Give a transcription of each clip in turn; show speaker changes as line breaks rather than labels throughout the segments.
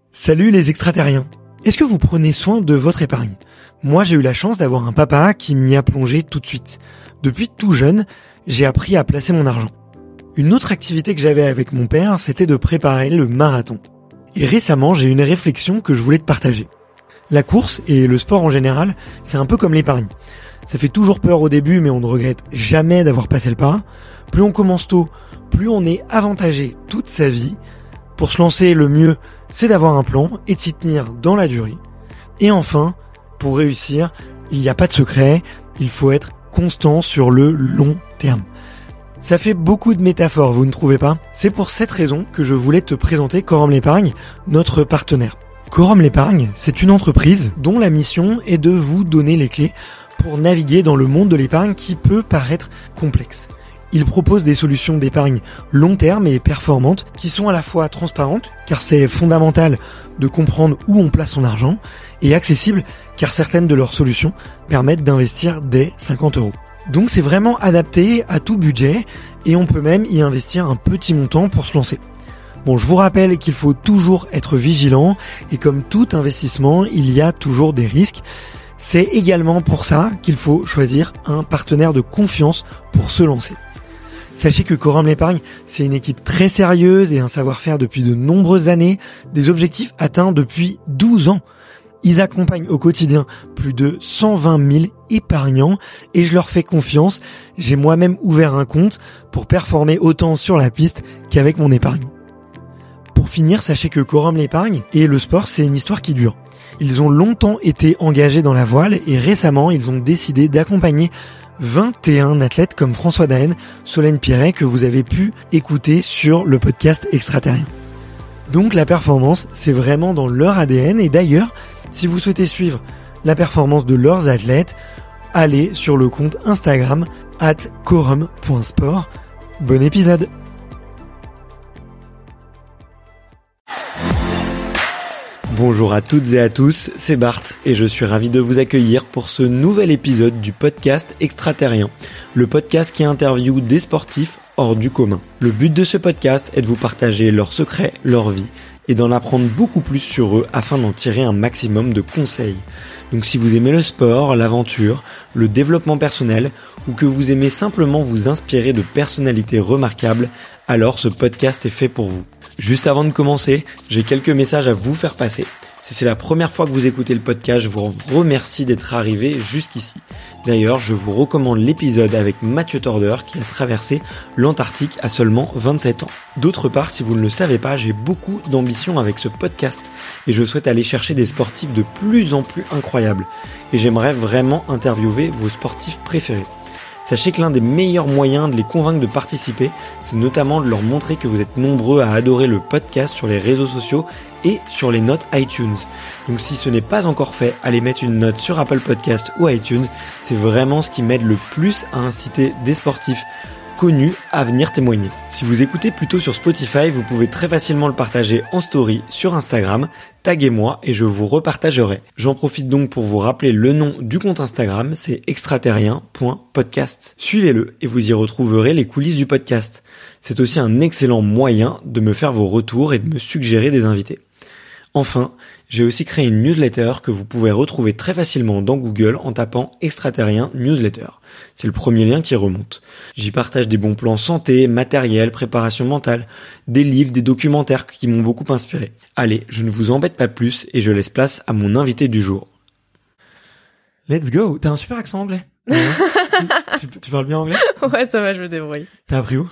Salut les extraterriens. Est-ce que vous prenez soin de votre épargne ? Moi, j'ai eu la chance d'avoir un papa qui m'y a plongé tout de suite. Depuis tout jeune, j'ai appris à placer mon argent. Une autre activité que j'avais avec mon père, c'était de préparer le marathon. Et récemment, j'ai eu une réflexion que je voulais te partager. La course et le sport en général, c'est un peu comme l'épargne. Ça fait toujours peur au début, mais on ne regrette jamais d'avoir passé le pas. Plus on commence tôt, plus on est avantagé toute sa vie. Pour se lancer, le mieux, c'est d'avoir un plan et de s'y tenir dans la durée. Et enfin, pour réussir, il n'y a pas de secret, il faut être constant sur le long terme. Ça fait beaucoup de métaphores, vous ne trouvez pas ? C'est pour cette raison que je voulais te présenter Quorum l'Épargne, notre partenaire. Quorum l'Épargne, c'est une entreprise dont la mission est de vous donner les clés pour naviguer dans le monde de l'épargne qui peut paraître complexe. Il propose des solutions d'épargne long terme et performantes qui sont à la fois transparentes, car c'est fondamental de comprendre où on place son argent, et accessibles, car certaines de leurs solutions permettent d'investir dès 50 €. Donc c'est vraiment adapté à tout budget, et on peut même y investir un petit montant pour se lancer. Bon, je vous rappelle qu'il faut toujours être vigilant, et comme tout investissement, il y a toujours des risques. C'est également pour ça qu'il faut choisir un partenaire de confiance pour se lancer. Sachez que Quorum l'Épargne, c'est une équipe très sérieuse et un savoir-faire depuis de nombreuses années, des objectifs atteints depuis 12 ans. Ils accompagnent au quotidien plus de 120 000 épargnants et je leur fais confiance. J'ai moi-même ouvert un compte pour performer autant sur la piste qu'avec mon épargne. Pour finir, sachez que Quorum l'Épargne et le sport, c'est une histoire qui dure. Ils ont longtemps été engagés dans la voile et récemment, ils ont décidé d'accompagner 21 athlètes comme François Daen, Solène Pierret que vous avez pu écouter sur le podcast Extraterrien. Donc la performance, c'est vraiment dans leur ADN et d'ailleurs, si vous souhaitez suivre la performance de leurs athlètes, allez sur le compte Instagram @quorum.sport. Bon épisode. Bonjour à toutes et à tous, c'est Bart et je suis ravi de vous accueillir pour ce nouvel épisode du podcast Extraterrien, le podcast qui interviewe des sportifs hors du commun. Le but de ce podcast est de vous partager leurs secrets, leur vie et d'en apprendre beaucoup plus sur eux afin d'en tirer un maximum de conseils. Donc si vous aimez le sport, l'aventure, le développement personnel ou que vous aimez simplement vous inspirer de personnalités remarquables, alors ce podcast est fait pour vous. Juste avant de commencer, j'ai quelques messages à vous faire passer. Si c'est la première fois que vous écoutez le podcast, je vous remercie d'être arrivé jusqu'ici. D'ailleurs, je vous recommande l'épisode avec Mathieu Torder qui a traversé l'Antarctique à seulement 27 ans. D'autre part, si vous ne le savez pas, j'ai beaucoup d'ambition avec ce podcast et je souhaite aller chercher des sportifs de plus en plus incroyables. Et j'aimerais vraiment interviewer vos sportifs préférés. Sachez que l'un des meilleurs moyens de les convaincre de participer, c'est notamment de leur montrer que vous êtes nombreux à adorer le podcast sur les réseaux sociaux et sur les notes iTunes. Donc si ce n'est pas encore fait, allez mettre une note sur Apple Podcast ou iTunes. C'est vraiment ce qui m'aide le plus à inciter des sportifs connus à venir témoigner. Si vous écoutez plutôt sur Spotify, vous pouvez très facilement le partager en story sur Instagram, taguez-moi et je vous repartagerai. J'en profite donc pour vous rappeler le nom du compte Instagram, c'est extraterrien.podcast. Suivez-le et vous y retrouverez les coulisses du podcast. C'est aussi un excellent moyen de me faire vos retours et de me suggérer des invités. Enfin, j'ai aussi créé une newsletter que vous pouvez retrouver très facilement dans Google en tapant Extraterrien Newsletter. C'est le premier lien qui remonte. J'y partage des bons plans santé, matériel, préparation mentale, des livres, des documentaires qui m'ont beaucoup inspiré. Allez, je ne vous embête pas plus et je laisse place à mon invité du jour. Let's go. T'as un super accent anglais. tu parles bien anglais ?
Ouais, ça va, je me débrouille.
T'as appris où ?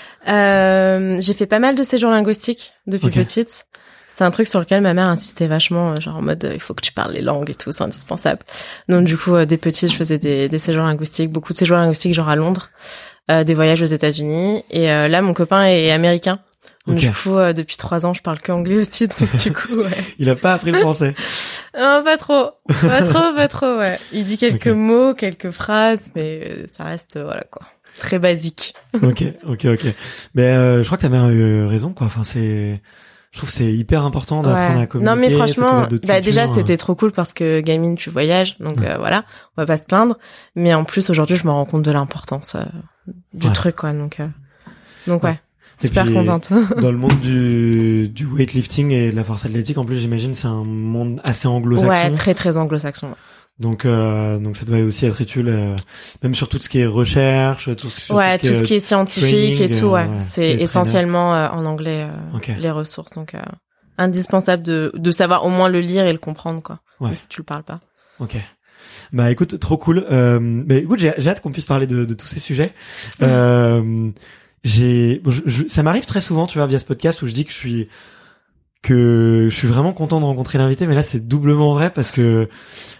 J'ai fait pas mal de séjours linguistiques depuis petite. C'est un truc sur lequel ma mère insistait vachement, genre en mode il faut que tu parles les langues et tout, c'est indispensable. Donc du coup, dès petite, je faisais des séjours linguistiques, beaucoup de séjours linguistiques genre à Londres, des voyages aux États-Unis. Et là, mon copain est américain. Donc du coup, depuis 3 ans, je parle que anglais aussi. Donc du coup, ouais.
Il a pas appris le français.
Non, pas trop, ouais. Il dit quelques mots, quelques phrases, mais ça reste, voilà quoi, très basique.
Ok. Mais je crois que ta mère a eu raison, quoi. Enfin, je trouve que c'est hyper important d'apprendre à communiquer.
Non mais franchement, déjà c'était trop cool parce que gamine tu voyages, donc voilà, on va pas se plaindre. Mais en plus aujourd'hui je me rends compte de l'importance du truc quoi, donc ouais. Super contente.
Dans le monde du weightlifting et de la force athlétique, en plus, j'imagine, c'est un monde assez anglo-saxon.
Ouais, très très anglo-saxon.
Donc ça doit aussi être utile, même sur tout ce qui est recherche, tout ce
qui est scientifique
training,
et tout. Ouais, c'est essentiellement en anglais
okay.
Les ressources. Donc indispensable de savoir au moins le lire et le comprendre, quoi.
Ouais.
Même si tu le parles pas.
Ok. Bah écoute, trop cool. Mais écoute, j'ai hâte qu'on puisse parler de tous ces sujets. Ça m'arrive très souvent, tu vois, via ce podcast où je dis que je suis vraiment content de rencontrer l'invité, mais là c'est doublement vrai parce que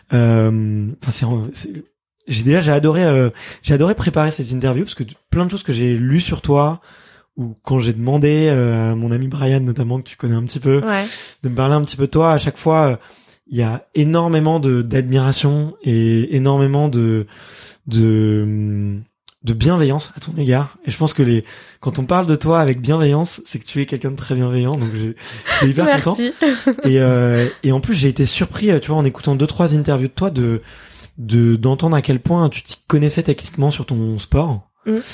j'ai adoré préparer cette interview parce que plein de choses que j'ai lues sur toi ou quand j'ai demandé à mon ami Brian notamment, que tu connais un petit peu, de me parler un petit peu de toi, à chaque fois il y a énormément d'admiration et énormément de bienveillance à ton égard. Et je pense que quand on parle de toi avec bienveillance, c'est que tu es quelqu'un de très bienveillant. Donc, je suis hyper content. Et en plus, j'ai été surpris, tu vois, en écoutant 2-3 interviews de toi, d'entendre à quel point tu t'y connaissais techniquement sur ton sport.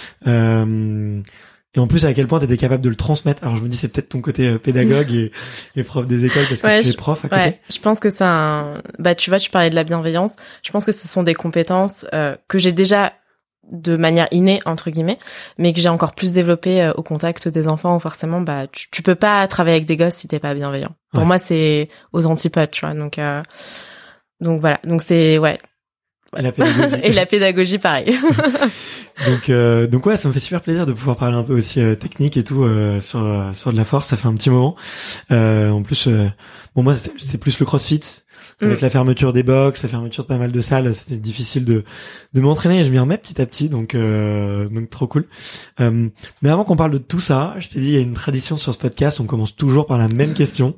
Et en plus, à quel point tu étais capable de le transmettre. Alors, je me dis, c'est peut-être ton côté pédagogue et prof des écoles parce que tu es prof à côté.
Ouais, je pense que c'est tu vois, tu parlais de la bienveillance. Je pense que ce sont des compétences que j'ai déjà de manière innée entre guillemets, mais que j'ai encore plus développé au contact des enfants où forcément tu peux pas travailler avec des gosses si t'es pas bienveillant. Pour moi c'est aux antipodes, tu vois. Donc voilà, donc c'est
la pédagogie.
Et la pédagogie pareil.
donc ouais, ça me fait super plaisir de pouvoir parler un peu aussi technique et tout sur de la force, ça fait un petit moment. En plus moi c'est plus le CrossFit. Avec la fermeture des box, la fermeture de pas mal de salles, c'était difficile de m'entraîner et je m'y remets petit à petit, donc trop cool. Mais avant qu'on parle de tout ça, je t'ai dit, il y a une tradition sur ce podcast, on commence toujours par la même question.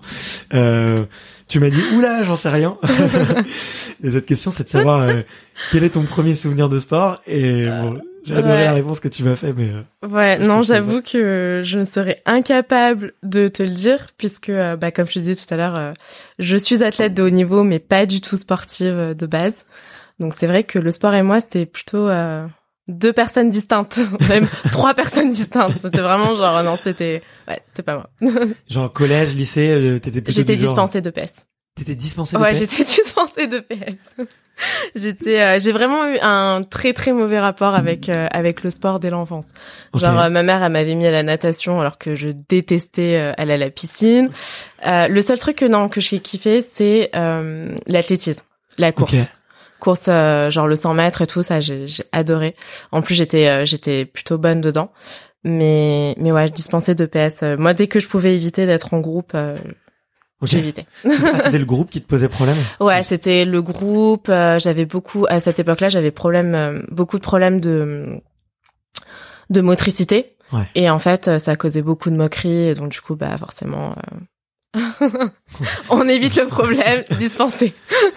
Tu m'as dit, oula, j'en sais rien. Et cette question, c'est de savoir quel est ton premier souvenir de sport. Et bon, j'ai adoré la réponse que tu m'as fait, mais
non, j'avoue que je serais incapable de te le dire, puisque comme je te disais tout à l'heure, je suis athlète de haut niveau, mais pas du tout sportive de base. Donc c'est vrai que le sport et moi, c'était plutôt 2 personnes distinctes, même 3 personnes distinctes. C'était vraiment genre non, c'était pas moi.
Genre collège, lycée, t'étais plutôt
J'étais dispensée de PS.
T'étais dispensée de PS?
Ouais, j'étais dispensée de PS. J'ai vraiment eu un très très mauvais rapport avec le sport dès l'enfance. Okay. Genre ma mère elle m'avait mis à la natation alors que je détestais aller à la piscine. Le seul truc que j'ai kiffé c'est l'athlétisme, la course. Okay. Course genre le 100 mètres et tout ça, j'ai adoré. En plus j'étais plutôt bonne dedans. Mais ouais, je dispensais de PS. Moi dès que je pouvais éviter d'être en groupe j'ai évité.
C'était le groupe qui te posait problème?
Ouais, c'était le groupe. J'avais à cette époque-là, j'avais beaucoup de problèmes de motricité.
Ouais.
Et en fait, ça causait beaucoup de moqueries. Et donc, du coup, forcément, on évite le problème, dispenser.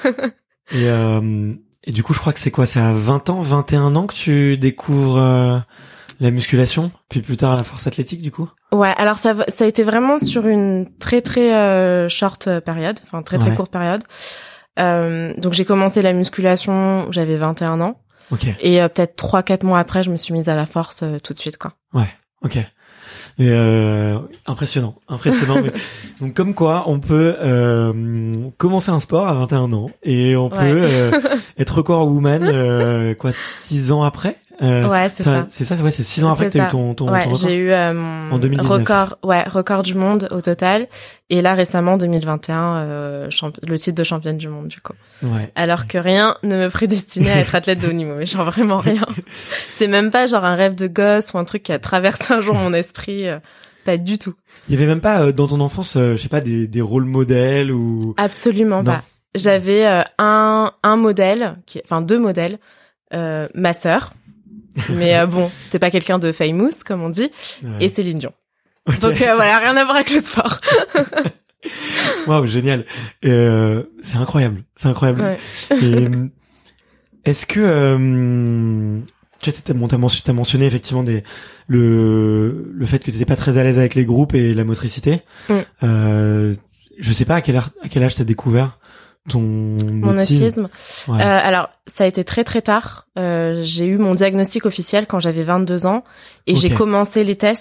Et du coup, je crois que c'est quoi? C'est à 21 ans que tu découvres la musculation, puis plus tard la force athlétique, du coup?
Ouais, alors ça a été vraiment sur une très très short période, enfin très très courte période. Donc j'ai commencé la musculation, j'avais 21 ans.
Okay.
Et peut-être 3-4 mois après, je me suis mise à la force tout de suite, quoi.
Ouais, ok. Et impressionnant. Mais, donc comme quoi, on peut commencer un sport à 21 ans et on peut être record woman 6 ans après.
Ouais, c'est ça.
C'est ça, ouais, c'est 6 ans après que t'as eu ton record.
J'ai eu mon
en 2019.
record du monde au total. Et là, récemment, 2021, le titre de championne du monde, du coup.
Ouais.
Alors que rien ne me prédestinait à être athlète de haut niveau. Mais genre vraiment rien. C'est même pas genre un rêve de gosse ou un truc qui a traversé un jour mon esprit. Pas du tout.
Il y avait même pas, dans ton enfance, je sais pas, des rôles modèles ou...
Absolument pas. J'avais un modèle, enfin 2 modèles. Ma sœur. Mais bon, c'était pas quelqu'un de famous, comme on dit, et Céline Dion. Okay. Donc voilà, rien à voir avec le sport.
Waouh, génial. C'est incroyable.
Ouais.
Et est-ce que tu t'as mentionné effectivement le fait que t'étais pas très à l'aise avec les groupes et la motricité. Je sais pas à quel âge t'as découvert mon
autisme.
Ouais.
Alors, ça a été très très tard. J'ai eu mon diagnostic officiel quand j'avais 22 ans et j'ai commencé les tests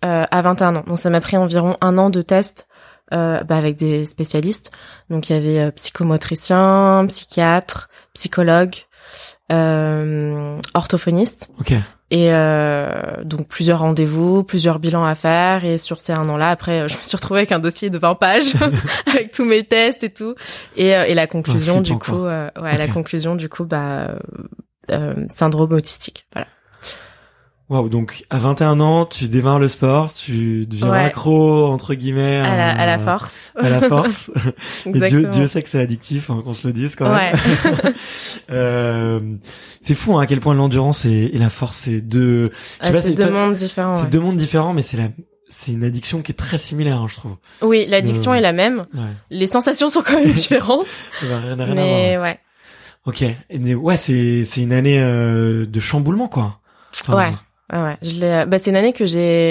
à 21 ans. Donc ça m'a pris environ 1 an de tests avec des spécialistes. Donc il y avait psychomotricien, psychiatre, psychologue, orthophoniste.
Ok.
Et donc plusieurs rendez-vous, plusieurs bilans à faire. Et sur ces 1 an-là, après, je me suis retrouvée avec un dossier de 20 pages avec tous mes tests et tout. Et la conclusion du coup, la conclusion du coup, syndrome autistique. Voilà.
Waouh, donc à 21 ans, tu démarres le sport, tu deviens accro entre guillemets
à la force.
À la force. Et Dieu sait que c'est addictif, qu'on se le dise quand même. C'est fou à quel point l'endurance et la force c'est deux.
C'est deux mondes différents.
C'est deux mondes différents, mais c'est une addiction qui est très similaire, je trouve.
Oui, l'addiction est la même. Ouais. Les sensations sont quand même différentes.
Rien à
mais
voir. Ok. C'est une année de chamboulement quoi.
Ouais. C'est une année que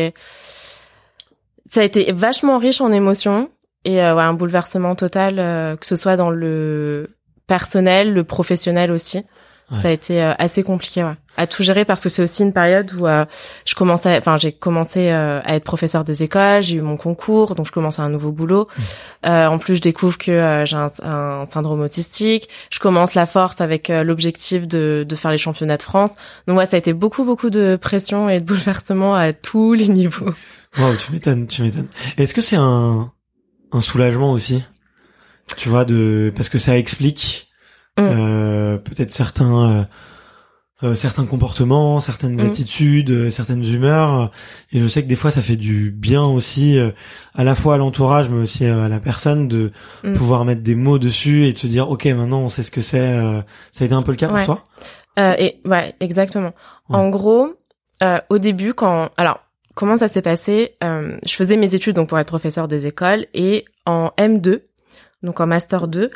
ça a été vachement riche en émotions et un bouleversement total, que ce soit dans le personnel, le professionnel aussi. Ouais. Ça a été assez compliqué à tout gérer parce que c'est aussi une période où j'ai commencé à être professeur des écoles, j'ai eu mon concours, donc je commence un nouveau boulot. En plus, je découvre que j'ai un syndrome autistique. Je commence la force avec l'objectif de faire les championnats de France. Donc ça a été beaucoup de pression et de bouleversement à tous les niveaux.
Waouh, tu m'étonnes. Est-ce que c'est un soulagement aussi, tu vois, parce que ça explique peut-être certains comportements, certaines attitudes, certaines humeurs, et je sais que des fois ça fait du bien aussi à la fois à l'entourage mais aussi à la personne de pouvoir mettre des mots dessus et de se dire ok, maintenant on sait ce que c'est. Ça a été un peu le cas pour toi?
Exactement. Ouais. En gros, au début comment ça s'est passé? Je faisais mes études donc pour être professeur des écoles et en M2, donc en master 2,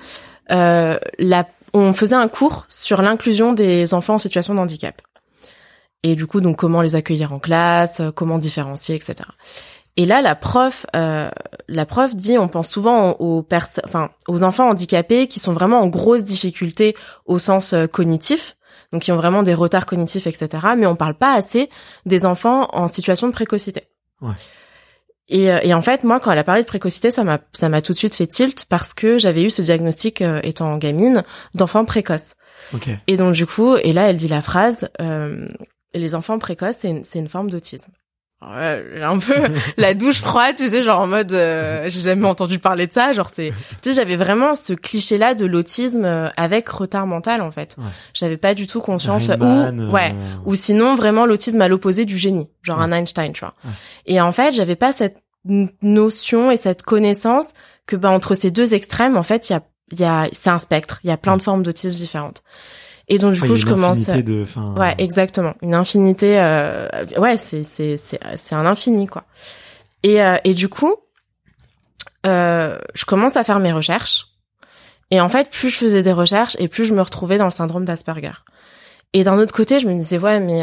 on faisait un cours sur l'inclusion des enfants en situation de handicap. Et du coup, donc comment les accueillir en classe, comment différencier, etc. Et là, la prof dit, on pense souvent aux enfants handicapés qui sont vraiment en grosse difficulté au sens cognitif, donc qui ont vraiment des retards cognitifs, etc. Mais on parle pas assez des enfants en situation de précocité. Ouais. Et en fait, moi, quand elle a parlé de précocité, ça m'a tout de suite fait tilt parce que j'avais eu ce diagnostic étant gamine d'enfant précoce. Okay. Et donc du coup, et là, elle dit la phrase les enfants précoces, c'est une forme d'autisme. Un peu la douche froide, tu sais, genre en mode j'ai jamais entendu parler de ça, genre tu sais, j'avais vraiment ce cliché là de l'autisme avec retard mental en fait. Ouais. J'avais pas du tout conscience ou sinon vraiment l'autisme à l'opposé du génie, genre un Einstein, tu vois. Ouais. Et en fait, j'avais pas cette notion et cette connaissance que entre ces deux extrêmes en fait, c'est un spectre, il y a plein de formes d'autisme différentes. Et donc du coup je commence exactement, une infinité c'est un infini quoi. Et du coup je commence à faire mes recherches et en fait plus je faisais des recherches et plus je me retrouvais dans le syndrome d'Asperger. Et d'un autre côté, je me disais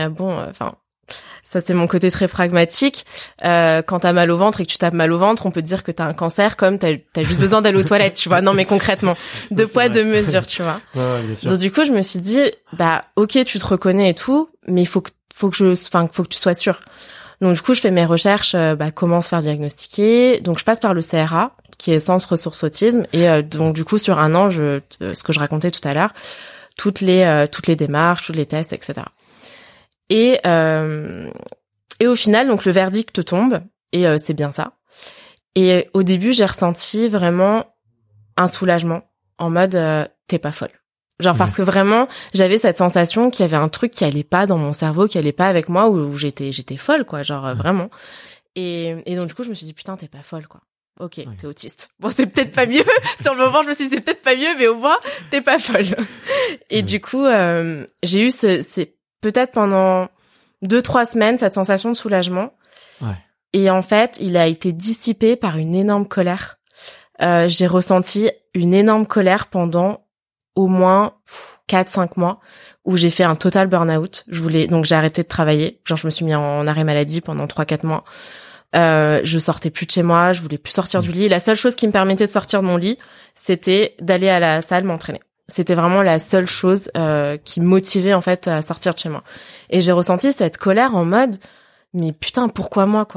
ça c'est mon côté très pragmatique. Quand t'as mal au ventre et que tu tapes mal au ventre, on peut te dire que t'as un cancer comme t'as juste besoin d'aller aux toilettes, tu vois. Non mais concrètement, deux poids, deux mesures, tu vois. Ouais, bien sûr. Donc du coup, je me suis dit, ok, tu te reconnais et tout, mais il faut que tu sois sûr. Donc du coup, je fais mes recherches, comment se faire diagnostiquer. Donc je passe par le CRA, qui est Centre Ressources Autisme, et donc du coup sur 1 an, ce que je racontais tout à l'heure, toutes les démarches, tous les tests, etc. Et au final, donc le verdict tombe et c'est bien ça. Et au début, j'ai ressenti vraiment un soulagement en mode t'es pas folle. Genre parce que vraiment, j'avais cette sensation qu'il y avait un truc qui allait pas dans mon cerveau, qui allait pas avec moi, où j'étais folle quoi, genre vraiment. Et donc du coup, je me suis dit putain, t'es pas folle quoi. Ok, t'es autiste. Bon, c'est peut-être pas mieux. Sur le moment, je me suis dit c'est peut-être pas mieux, mais au moins t'es pas folle. Et du coup, j'ai eu c'est peut-être pendant 2-3 semaines, cette sensation de soulagement. Ouais. Et en fait, il a été dissipé par une énorme colère. J'ai ressenti une énorme colère pendant au moins 4-5 mois où j'ai fait un total burn-out. Donc j'ai arrêté de travailler. Genre, je me suis mis en arrêt maladie pendant 3-4 mois. Je sortais plus de chez moi, je voulais plus sortir du lit. La seule chose qui me permettait de sortir de mon lit, c'était d'aller à la salle m'entraîner. C'était vraiment la seule chose qui me motivait en fait à sortir de chez moi. Et j'ai ressenti cette colère en mode mais putain, pourquoi moi quoi?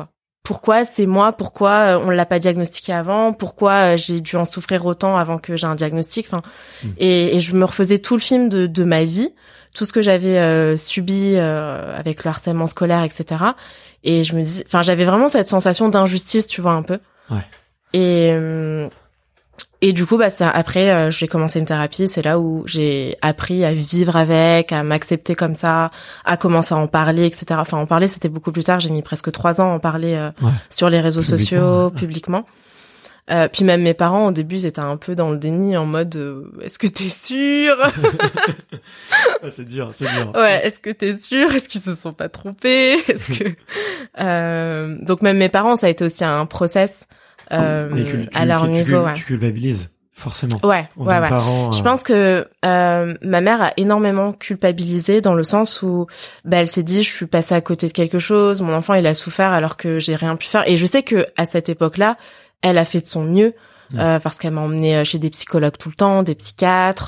pourquoi c'est moi, pourquoi on l'a pas diagnostiqué avant, pourquoi j'ai dû en souffrir autant avant que j'ai un diagnostic. Enfin, et je me refaisais tout le film de ma vie, tout ce que j'avais subi avec le harcèlement scolaire, etc. Et je me dis, enfin, j'avais vraiment cette sensation d'injustice, tu vois, un peu.
Ouais.
Et du coup, ça, après, j'ai commencé une thérapie. C'est là où j'ai appris à vivre avec, à m'accepter comme ça, à commencer à en parler, etc. Enfin, en parler, c'était beaucoup plus tard. J'ai mis presque 3 ans à en parler sur les réseaux sociaux, publiquement. Puis même mes parents, au début, ils étaient un peu dans le déni, en mode est-ce que t'es sûr?
C'est dur.
Ouais, est-ce que t'es sûr? Est-ce qu'ils se sont pas trompés? Est-ce que donc même mes parents, ça a été aussi un process. À leur niveau,
tu culpabilises forcément.
Ouais.
Parents,
Je pense que ma mère a énormément culpabilisé dans le sens où elle s'est dit je suis passée à côté de quelque chose, mon enfant il a souffert alors que j'ai rien pu faire. Et je sais que à cette époque-là, elle a fait de son mieux parce qu'elle m'a emmenée chez des psychologues tout le temps, des psychiatres.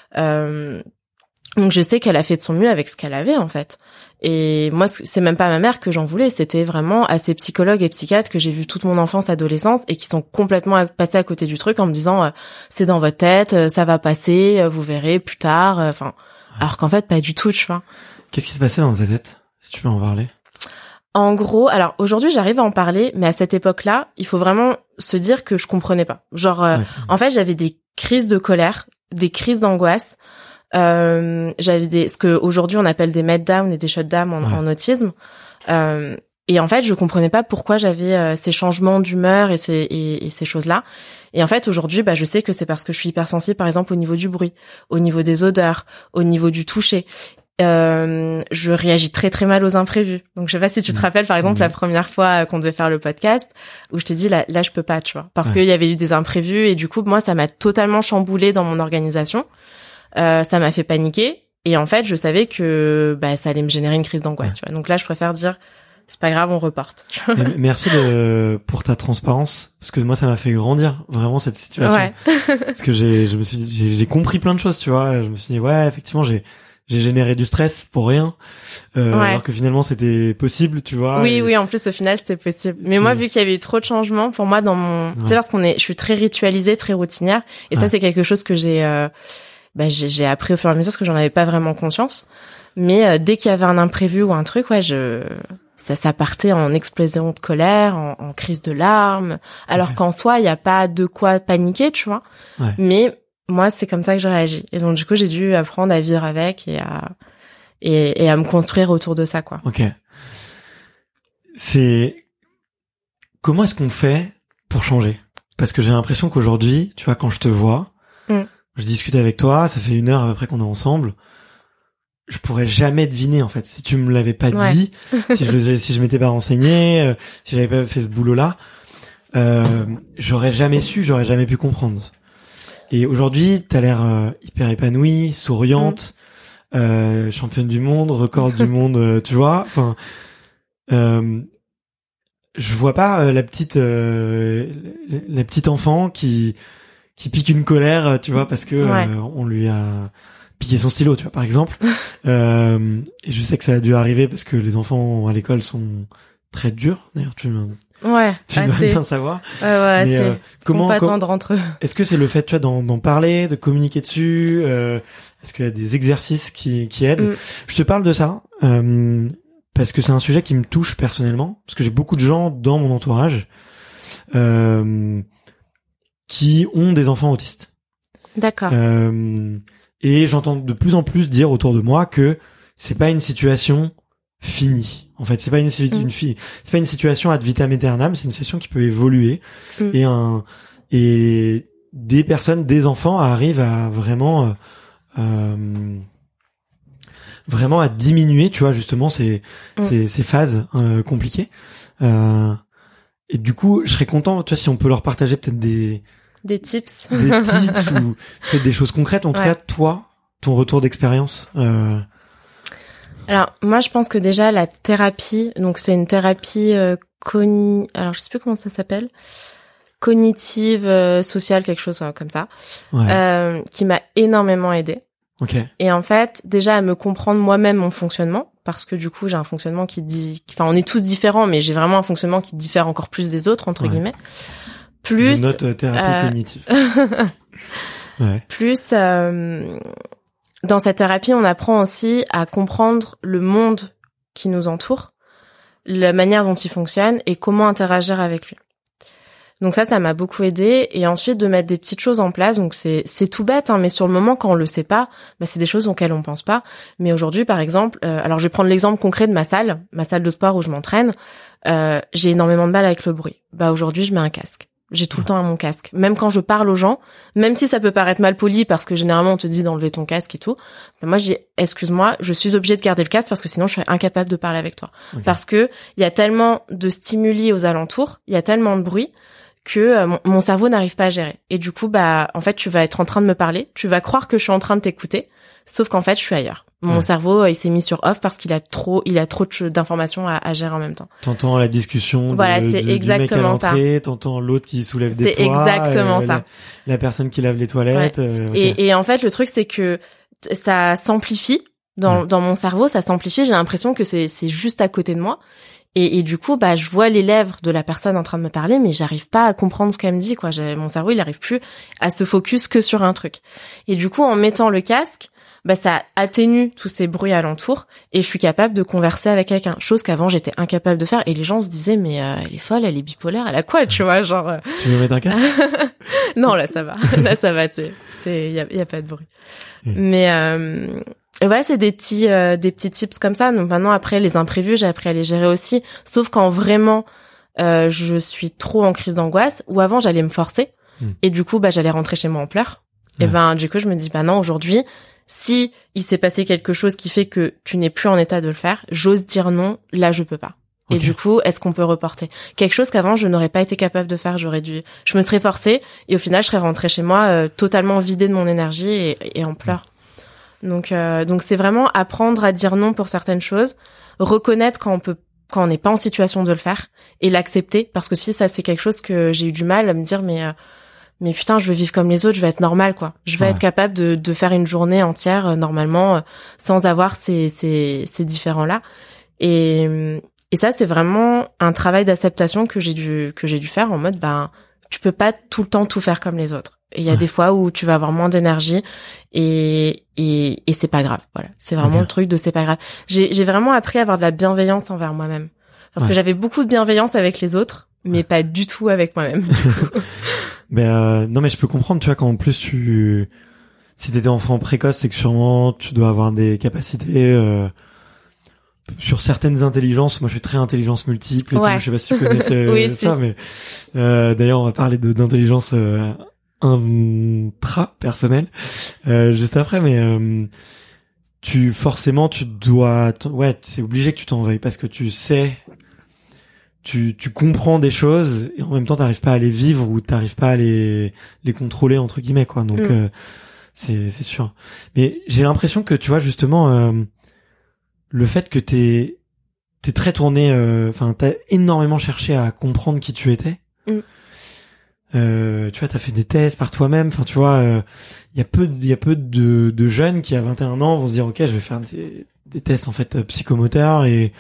Donc je sais qu'elle a fait de son mieux avec ce qu'elle avait en fait. Et moi c'est même pas ma mère que j'en voulais, c'était vraiment à ces psychologues et psychiatres que j'ai vu toute mon enfance, adolescence et qui sont complètement passés à côté du truc en me disant c'est dans votre tête, ça va passer, vous verrez plus tard. Enfin, alors qu'en fait pas du tout, tu vois.
Qu'est-ce qui se passait dans ta tête, si tu peux en parler?
En gros, alors aujourd'hui j'arrive à en parler, mais à cette époque-là, il faut vraiment se dire que je comprenais pas. Genre, en fait j'avais des crises de colère, des crises d'angoisse. J'avais ce que aujourd'hui on appelle des meltdowns et des shutdowns en autisme. Et en fait, je comprenais pas pourquoi j'avais ces changements d'humeur et ces choses-là. Et en fait, aujourd'hui, je sais que c'est parce que je suis hypersensible, par exemple, au niveau du bruit, au niveau des odeurs, au niveau du toucher. Je réagis très très mal aux imprévus. Donc je sais pas si tu te rappelles, par exemple, la première fois qu'on devait faire le podcast, où je t'ai dit là je peux pas, tu vois, parce qu'il y avait eu des imprévus et du coup moi ça m'a totalement chamboulé dans mon organisation. Ça m'a fait paniquer et en fait je savais que ça allait me générer une crise d'angoisse, tu vois. Donc là je préfère dire c'est pas grave, on reporte.
Merci pour ta transparence parce que moi ça m'a fait grandir vraiment cette situation. Parce que j'ai compris plein de choses, tu vois. Je me suis dit effectivement j'ai généré du stress pour rien alors que finalement c'était possible, tu vois.
Oui, en plus au final c'était possible. Mais moi vu qu'il y avait eu trop de changements pour moi dans mon tu sais parce je suis très ritualisée, très routinière et ça c'est quelque chose que j'ai appris au fur et à mesure parce que j'en avais pas vraiment conscience. Mais dès qu'il y avait un imprévu ou un truc, ça partait en explosion de colère, en crise de larmes. Alors qu'en soi, il y a pas de quoi paniquer, tu vois. Mais moi, c'est comme ça que je réagis. Et donc du coup, j'ai dû apprendre à vivre avec et à me construire autour de ça, quoi.
Ok. Comment est-ce qu'on fait pour changer? Parce que j'ai l'impression qu'aujourd'hui, tu vois, quand je te vois, je discute avec toi, ça fait 1 heure à peu près qu'on est ensemble. Je pourrais jamais deviner, en fait, si tu me l'avais pas dit, si je m'étais pas renseigné, si j'avais pas fait ce boulot-là, j'aurais jamais su, j'aurais jamais pu comprendre. Et aujourd'hui, t'as l'air hyper épanouie, souriante, championne du monde, record du monde, tu vois. Enfin, je vois pas la petite enfant qui pique une colère, tu vois, parce que on lui a piqué son stylo, tu vois, par exemple. Et je sais que ça a dû arriver parce que les enfants à l'école sont très durs. D'ailleurs, tu dois bien savoir.
Mais, comment pas tendre entre eux.
Est-ce que c'est le fait, tu vois, d'en parler, de communiquer dessus, est-ce qu'il y a des exercices qui aident? Je te parle de ça parce que c'est un sujet qui me touche personnellement, parce que j'ai beaucoup de gens dans mon entourage qui ont des enfants autistes.
D'accord.
Et j'entends de plus en plus dire autour de moi que c'est pas une situation finie. En fait, c'est pas une situation ad vitam aeternam, c'est une situation qui peut évoluer. Et des personnes, des enfants arrivent à vraiment à diminuer, tu vois, justement ces phases compliquées. Et du coup, je serais content, tu vois, si on peut leur partager peut-être des
tips.
Des tips ou peut-être des choses concrètes. En tout cas, toi, ton retour d'expérience.
Alors, moi, je pense que déjà, la thérapie, donc c'est une thérapie alors je sais plus comment ça s'appelle. Cognitive, sociale, quelque chose comme ça. Qui m'a énormément aidée. Et en fait, déjà à me comprendre moi-même mon fonctionnement, parce que du coup j'ai un fonctionnement on est tous différents, mais j'ai vraiment un fonctionnement qui diffère encore plus des autres entre guillemets. Plus
je note thérapie cognitive.
Plus dans cette thérapie, on apprend aussi à comprendre le monde qui nous entoure, la manière dont il fonctionne et comment interagir avec lui. Donc ça m'a beaucoup aidé. Et ensuite, de mettre des petites choses en place. Donc c'est tout bête, hein, mais sur le moment, quand on le sait pas, c'est des choses auxquelles on pense pas. Mais aujourd'hui, par exemple, alors je vais prendre l'exemple concret de ma salle de sport où je m'entraîne. J'ai énormément de mal avec le bruit. Aujourd'hui, je mets un casque. J'ai tout le temps mon casque. Même quand je parle aux gens, même si ça peut paraître mal poli parce que généralement on te dit d'enlever ton casque et tout, moi j'ai excuse-moi, je suis obligée de garder le casque parce que sinon je suis incapable de parler avec toi. Parce que il y a tellement de stimuli aux alentours, il y a tellement de bruit que mon cerveau n'arrive pas à gérer. Et du coup, en fait, tu vas être en train de me parler, tu vas croire que je suis en train de t'écouter, sauf qu'en fait, je suis ailleurs. Mon cerveau, il s'est mis sur off parce qu'il a trop d'informations à gérer en même temps.
T'entends la discussion
c'est exactement
du mec à l'entrée, t'entends l'autre qui soulève des poids.
C'est exactement ça.
La personne qui lave les toilettes.
Et en fait, le truc, c'est que ça s'amplifie dans mon cerveau, ça s'amplifie. J'ai l'impression que c'est juste à côté de moi. Et du coup, je vois les lèvres de la personne en train de me parler, mais j'arrive pas à comprendre ce qu'elle me dit, quoi. Mon cerveau, il arrive plus à se focus que sur un truc. Et du coup, en mettant le casque, ça atténue tous ces bruits alentours et je suis capable de converser avec quelqu'un. Chose qu'avant, j'étais incapable de faire. Et les gens se disaient, mais elle est folle, elle est bipolaire, elle a quoi, tu vois, genre...
Tu veux mettre un casque?
Non, là, ça va. Là, ça va, y a pas de bruit. Mais... ouais, c'est des petits tips comme ça. Donc maintenant, après les imprévus, j'ai appris à les gérer aussi. Sauf quand vraiment je suis trop en crise d'angoisse, ou avant j'allais me forcer et du coup j'allais rentrer chez moi en pleurs. Et du coup je me dis non, aujourd'hui, si il s'est passé quelque chose qui fait que tu n'es plus en état de le faire, j'ose dire non, là je peux pas. Et du coup, est-ce qu'on peut reporter quelque chose qu'avant je n'aurais pas été capable de faire? Je me serais forcée et au final je serais rentrée chez moi totalement vidée de mon énergie et en pleurs. Donc c'est vraiment apprendre à dire non pour certaines choses, reconnaître quand on n'est pas en situation de le faire et l'accepter, parce que si ça c'est quelque chose que j'ai eu du mal à me dire mais putain, je veux vivre comme les autres, je vais être normale, quoi. Je vais être capable de faire une journée entière normalement sans avoir ces différents-là. Et ça c'est vraiment un travail d'acceptation que j'ai dû faire en mode tu peux pas tout le temps tout faire comme les autres. Et il y a des fois où tu vas avoir moins d'énergie et c'est pas grave. Voilà. C'est vraiment le truc de c'est pas grave. J'ai vraiment appris à avoir de la bienveillance envers moi-même. Parce que j'avais beaucoup de bienveillance avec les autres, mais pas du tout avec moi-même.
Non, mais je peux comprendre, tu vois, quand en plus si t'étais enfant précoce, c'est que sûrement tu dois avoir des capacités, sur certaines intelligences. Moi, je suis très intelligence multiple et tout. Je sais pas si tu connais ça, mais, d'ailleurs, on va parler d'intelligence, intra-personnelle, juste après, mais, tu dois, c'est obligé que tu t'en veuilles parce que tu sais, tu comprends des choses et en même temps t'arrives pas à les vivre ou t'arrives pas à les contrôler entre guillemets, quoi. Donc, c'est sûr. Mais j'ai l'impression que, tu vois, justement, le fait que t'es très tourné, t'as énormément cherché à comprendre qui tu étais. Tu vois, t'as fait des tests par toi-même. Enfin, tu vois, il y a peu de jeunes qui à 21 ans vont se dire, ok, je vais faire des tests en fait psychomoteurs et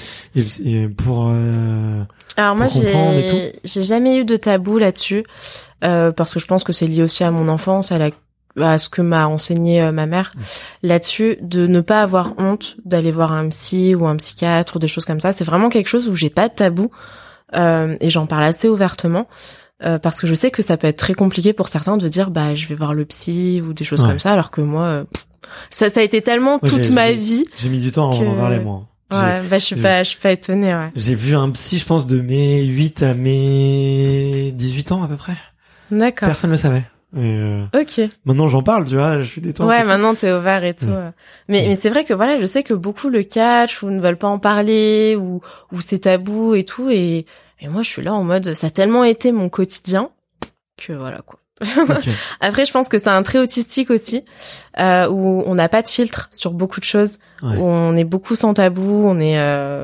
pour
alors moi
comprendre et tout.
J'ai jamais eu de tabou là-dessus, parce que je pense que c'est lié aussi à mon enfance, à ce que m'a enseigné ma mère là-dessus, de ne pas avoir honte d'aller voir un psy ou un psychiatre ou des choses comme ça. C'est vraiment quelque chose où j'ai pas de tabou, et j'en parle assez ouvertement, parce que je sais que ça peut être très compliqué pour certains de dire je vais voir le psy ou des choses comme ça, alors que moi ça a été tellement toute ma vie.
J'ai mis du temps à en parler, moi.
Je suis pas étonnée,
J'ai vu un psy, je pense, de mes 8 à mes 18 ans, à peu près.
D'accord.
Personne ne le savait.
Ok.
Maintenant, j'en parle, tu vois, je suis détente.
Ouais, maintenant, t'es ouvert et tout. Mais c'est vrai que voilà, je sais que beaucoup le cachent ou ne veulent pas en parler ou c'est tabou et tout. Et moi, je suis là en mode, ça a tellement été mon quotidien que voilà, quoi. Okay. Après, je pense que c'est un trait autistique aussi, où on n'a pas de filtre sur beaucoup de choses, où on est beaucoup sans tabou, on est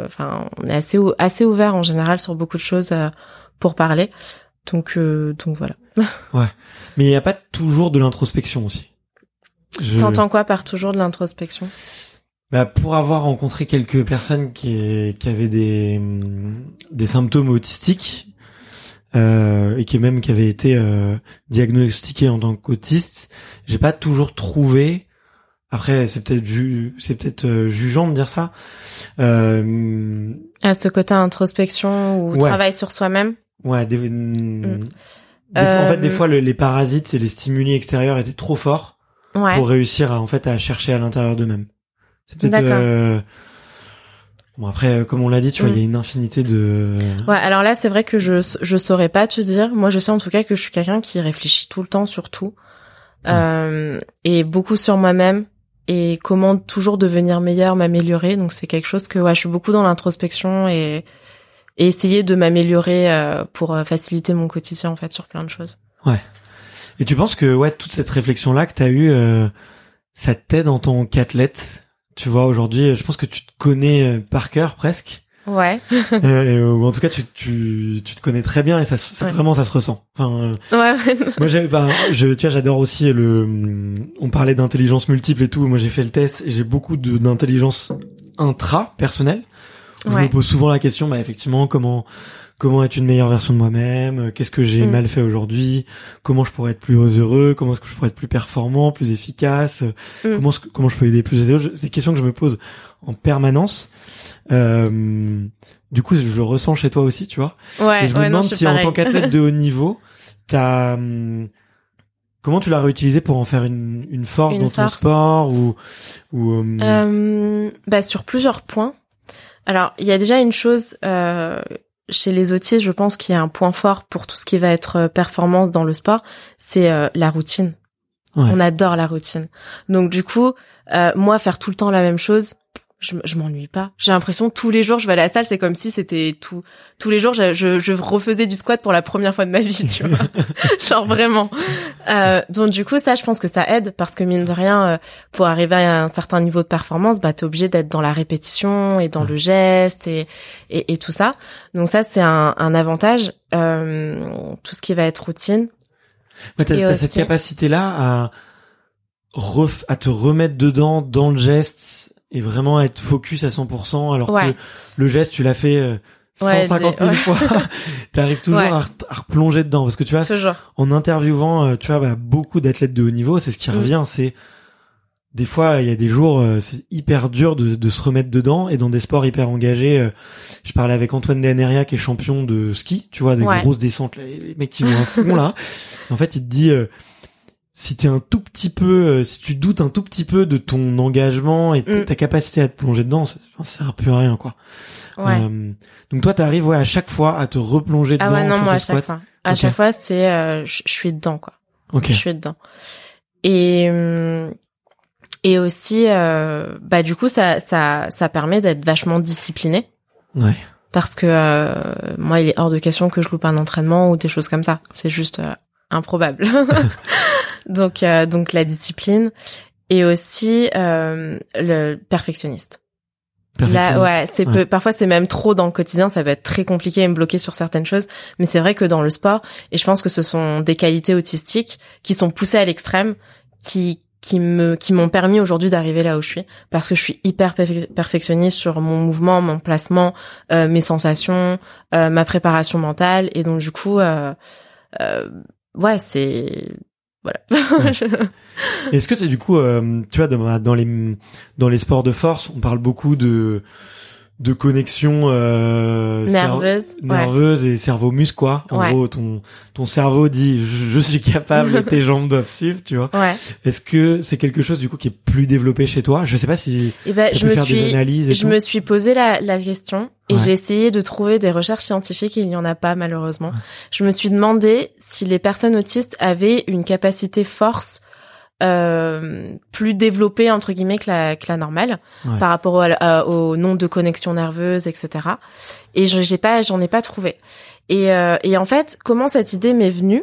assez ouvert en général sur beaucoup de choses pour parler. Donc voilà.
Ouais. Mais il n'y a pas toujours de l'introspection aussi.
T'entends quoi par toujours de l'introspection?
Bah, pour avoir rencontré quelques personnes qui avaient des symptômes autistiques, et qui avaient été diagnostiqués en tant qu'autistes, j'ai pas toujours trouvé. Après, c'est peut-être jugeant de dire ça.
À ce côté introspection ou travail sur soi-même.
Ouais, des fois, en fait, des fois, les parasites et les stimuli extérieurs étaient trop forts pour réussir à chercher à l'intérieur d'eux-mêmes. C'est peut-être. Bon, après, comme on l'a dit, tu vois, il y a une infinité de.
Ouais, alors là, c'est vrai que je saurais pas te dire. Moi, je sais en tout cas que je suis quelqu'un qui réfléchit tout le temps sur tout, et beaucoup sur moi-même. Et comment toujours devenir meilleur, m'améliorer. Donc c'est quelque chose que je suis beaucoup dans l'introspection et essayer de m'améliorer pour faciliter mon quotidien en fait sur plein de choses.
Ouais. Et tu penses que toute cette réflexion là que t'as eue, ça t'aide en tant qu'athlète? Tu vois, aujourd'hui, je pense que tu te connais par cœur presque.
Ouais.
Ou en tout cas, tu te connais très bien et ça vraiment ça se ressent. Enfin, moi tu vois, j'adore aussi on parlait d'intelligence multiple et tout. Moi, j'ai fait le test et j'ai beaucoup d'intelligence intra-personnelle. Je me pose souvent la question, effectivement, comment être une meilleure version de moi-même, qu'est-ce que j'ai mal fait aujourd'hui, comment je pourrais être plus heureux, comment est-ce que je pourrais être plus performant, plus efficace, comment je peux aider plus les autres. C'est des questions que je me pose en permanence. Du coup, je le ressens chez toi aussi, tu vois.
Ouais,
et je me demande si
pareil.
En tant qu'athlète de haut niveau, comment tu l'as réutilisé pour en faire une force dans ton sport
sur plusieurs points. Alors, il y a déjà une chose chez les autistes, je pense qu'il y a un point fort pour tout ce qui va être performance dans le sport, c'est la routine. Ouais. On adore la routine. Donc du coup, moi faire tout le temps la même chose, je m'ennuie pas. J'ai l'impression tous les jours je vais à la salle, c'est comme si c'était tous les jours je refaisais du squat pour la première fois de ma vie, tu vois. Genre vraiment. Donc du coup ça je pense que ça aide parce que mine de rien pour arriver à un certain niveau de performance, t'es obligé d'être dans la répétition et dans le geste et tout ça. Donc ça c'est un avantage, tout ce qui va être routine.
Ouais, t'as cette capacité-là à te remettre dedans dans le geste et vraiment être focus à 100%, alors que le geste, tu l'as fait 150 000 fois. T'arrives toujours à replonger dedans. Parce que tu vois, en interviewant, beaucoup d'athlètes de haut niveau, c'est ce qui revient, c'est des fois, il y a des jours, c'est hyper dur de se remettre dedans, et dans des sports hyper engagés. Je parlais avec Antoine Deaneria, qui est champion de ski, tu vois, des grosses descentes, là, les mecs qui vont à fond, là. En fait, il te dit, si tu doutes un tout petit peu de ton engagement et ta capacité à te plonger dedans, ça sert plus à rien, quoi.
Ouais.
Donc toi, t'arrives, à chaque fois à te replonger dedans.
Ah ouais, non, moi, à chaque fois. À chaque fois, c'est, je suis dedans, quoi.
Ok.
Je suis dedans. Et aussi, du coup, ça permet d'être vachement discipliné.
Ouais.
Parce que, moi, il est hors de question que je loupe un entraînement ou des choses comme ça. C'est juste, improbable. Donc la discipline et aussi le perfectionniste. Là, parfois c'est même trop dans le quotidien, ça va être très compliqué et me bloquer sur certaines choses, mais c'est vrai que dans le sport, et je pense que ce sont des qualités autistiques qui sont poussées à l'extrême, qui m'ont permis aujourd'hui d'arriver là où je suis, parce que je suis hyper perfectionniste sur mon mouvement, mon placement, mes sensations, ma préparation mentale, et donc du coup c'est voilà.
Ouais. Est-ce que c'est du coup, tu vois, dans les sports de force, on parle beaucoup de connexion nerveuse et cerveau-muscle, quoi. En gros, ton cerveau dit je suis capable et tes jambes doivent suivre, tu vois.
Ouais.
Est-ce que c'est quelque chose du coup qui est plus développé chez toi? Je sais pas si des analyses.
Je me suis posé la question et j'ai essayé de trouver des recherches scientifiques, il n'y en a pas malheureusement. Ouais. Je me suis demandé si les personnes autistes avaient une capacité force plus développée entre guillemets que la normale par rapport au nombre de connexions nerveuses, etc. Et j'en ai pas trouvé. Et en fait, comment cette idée m'est venue?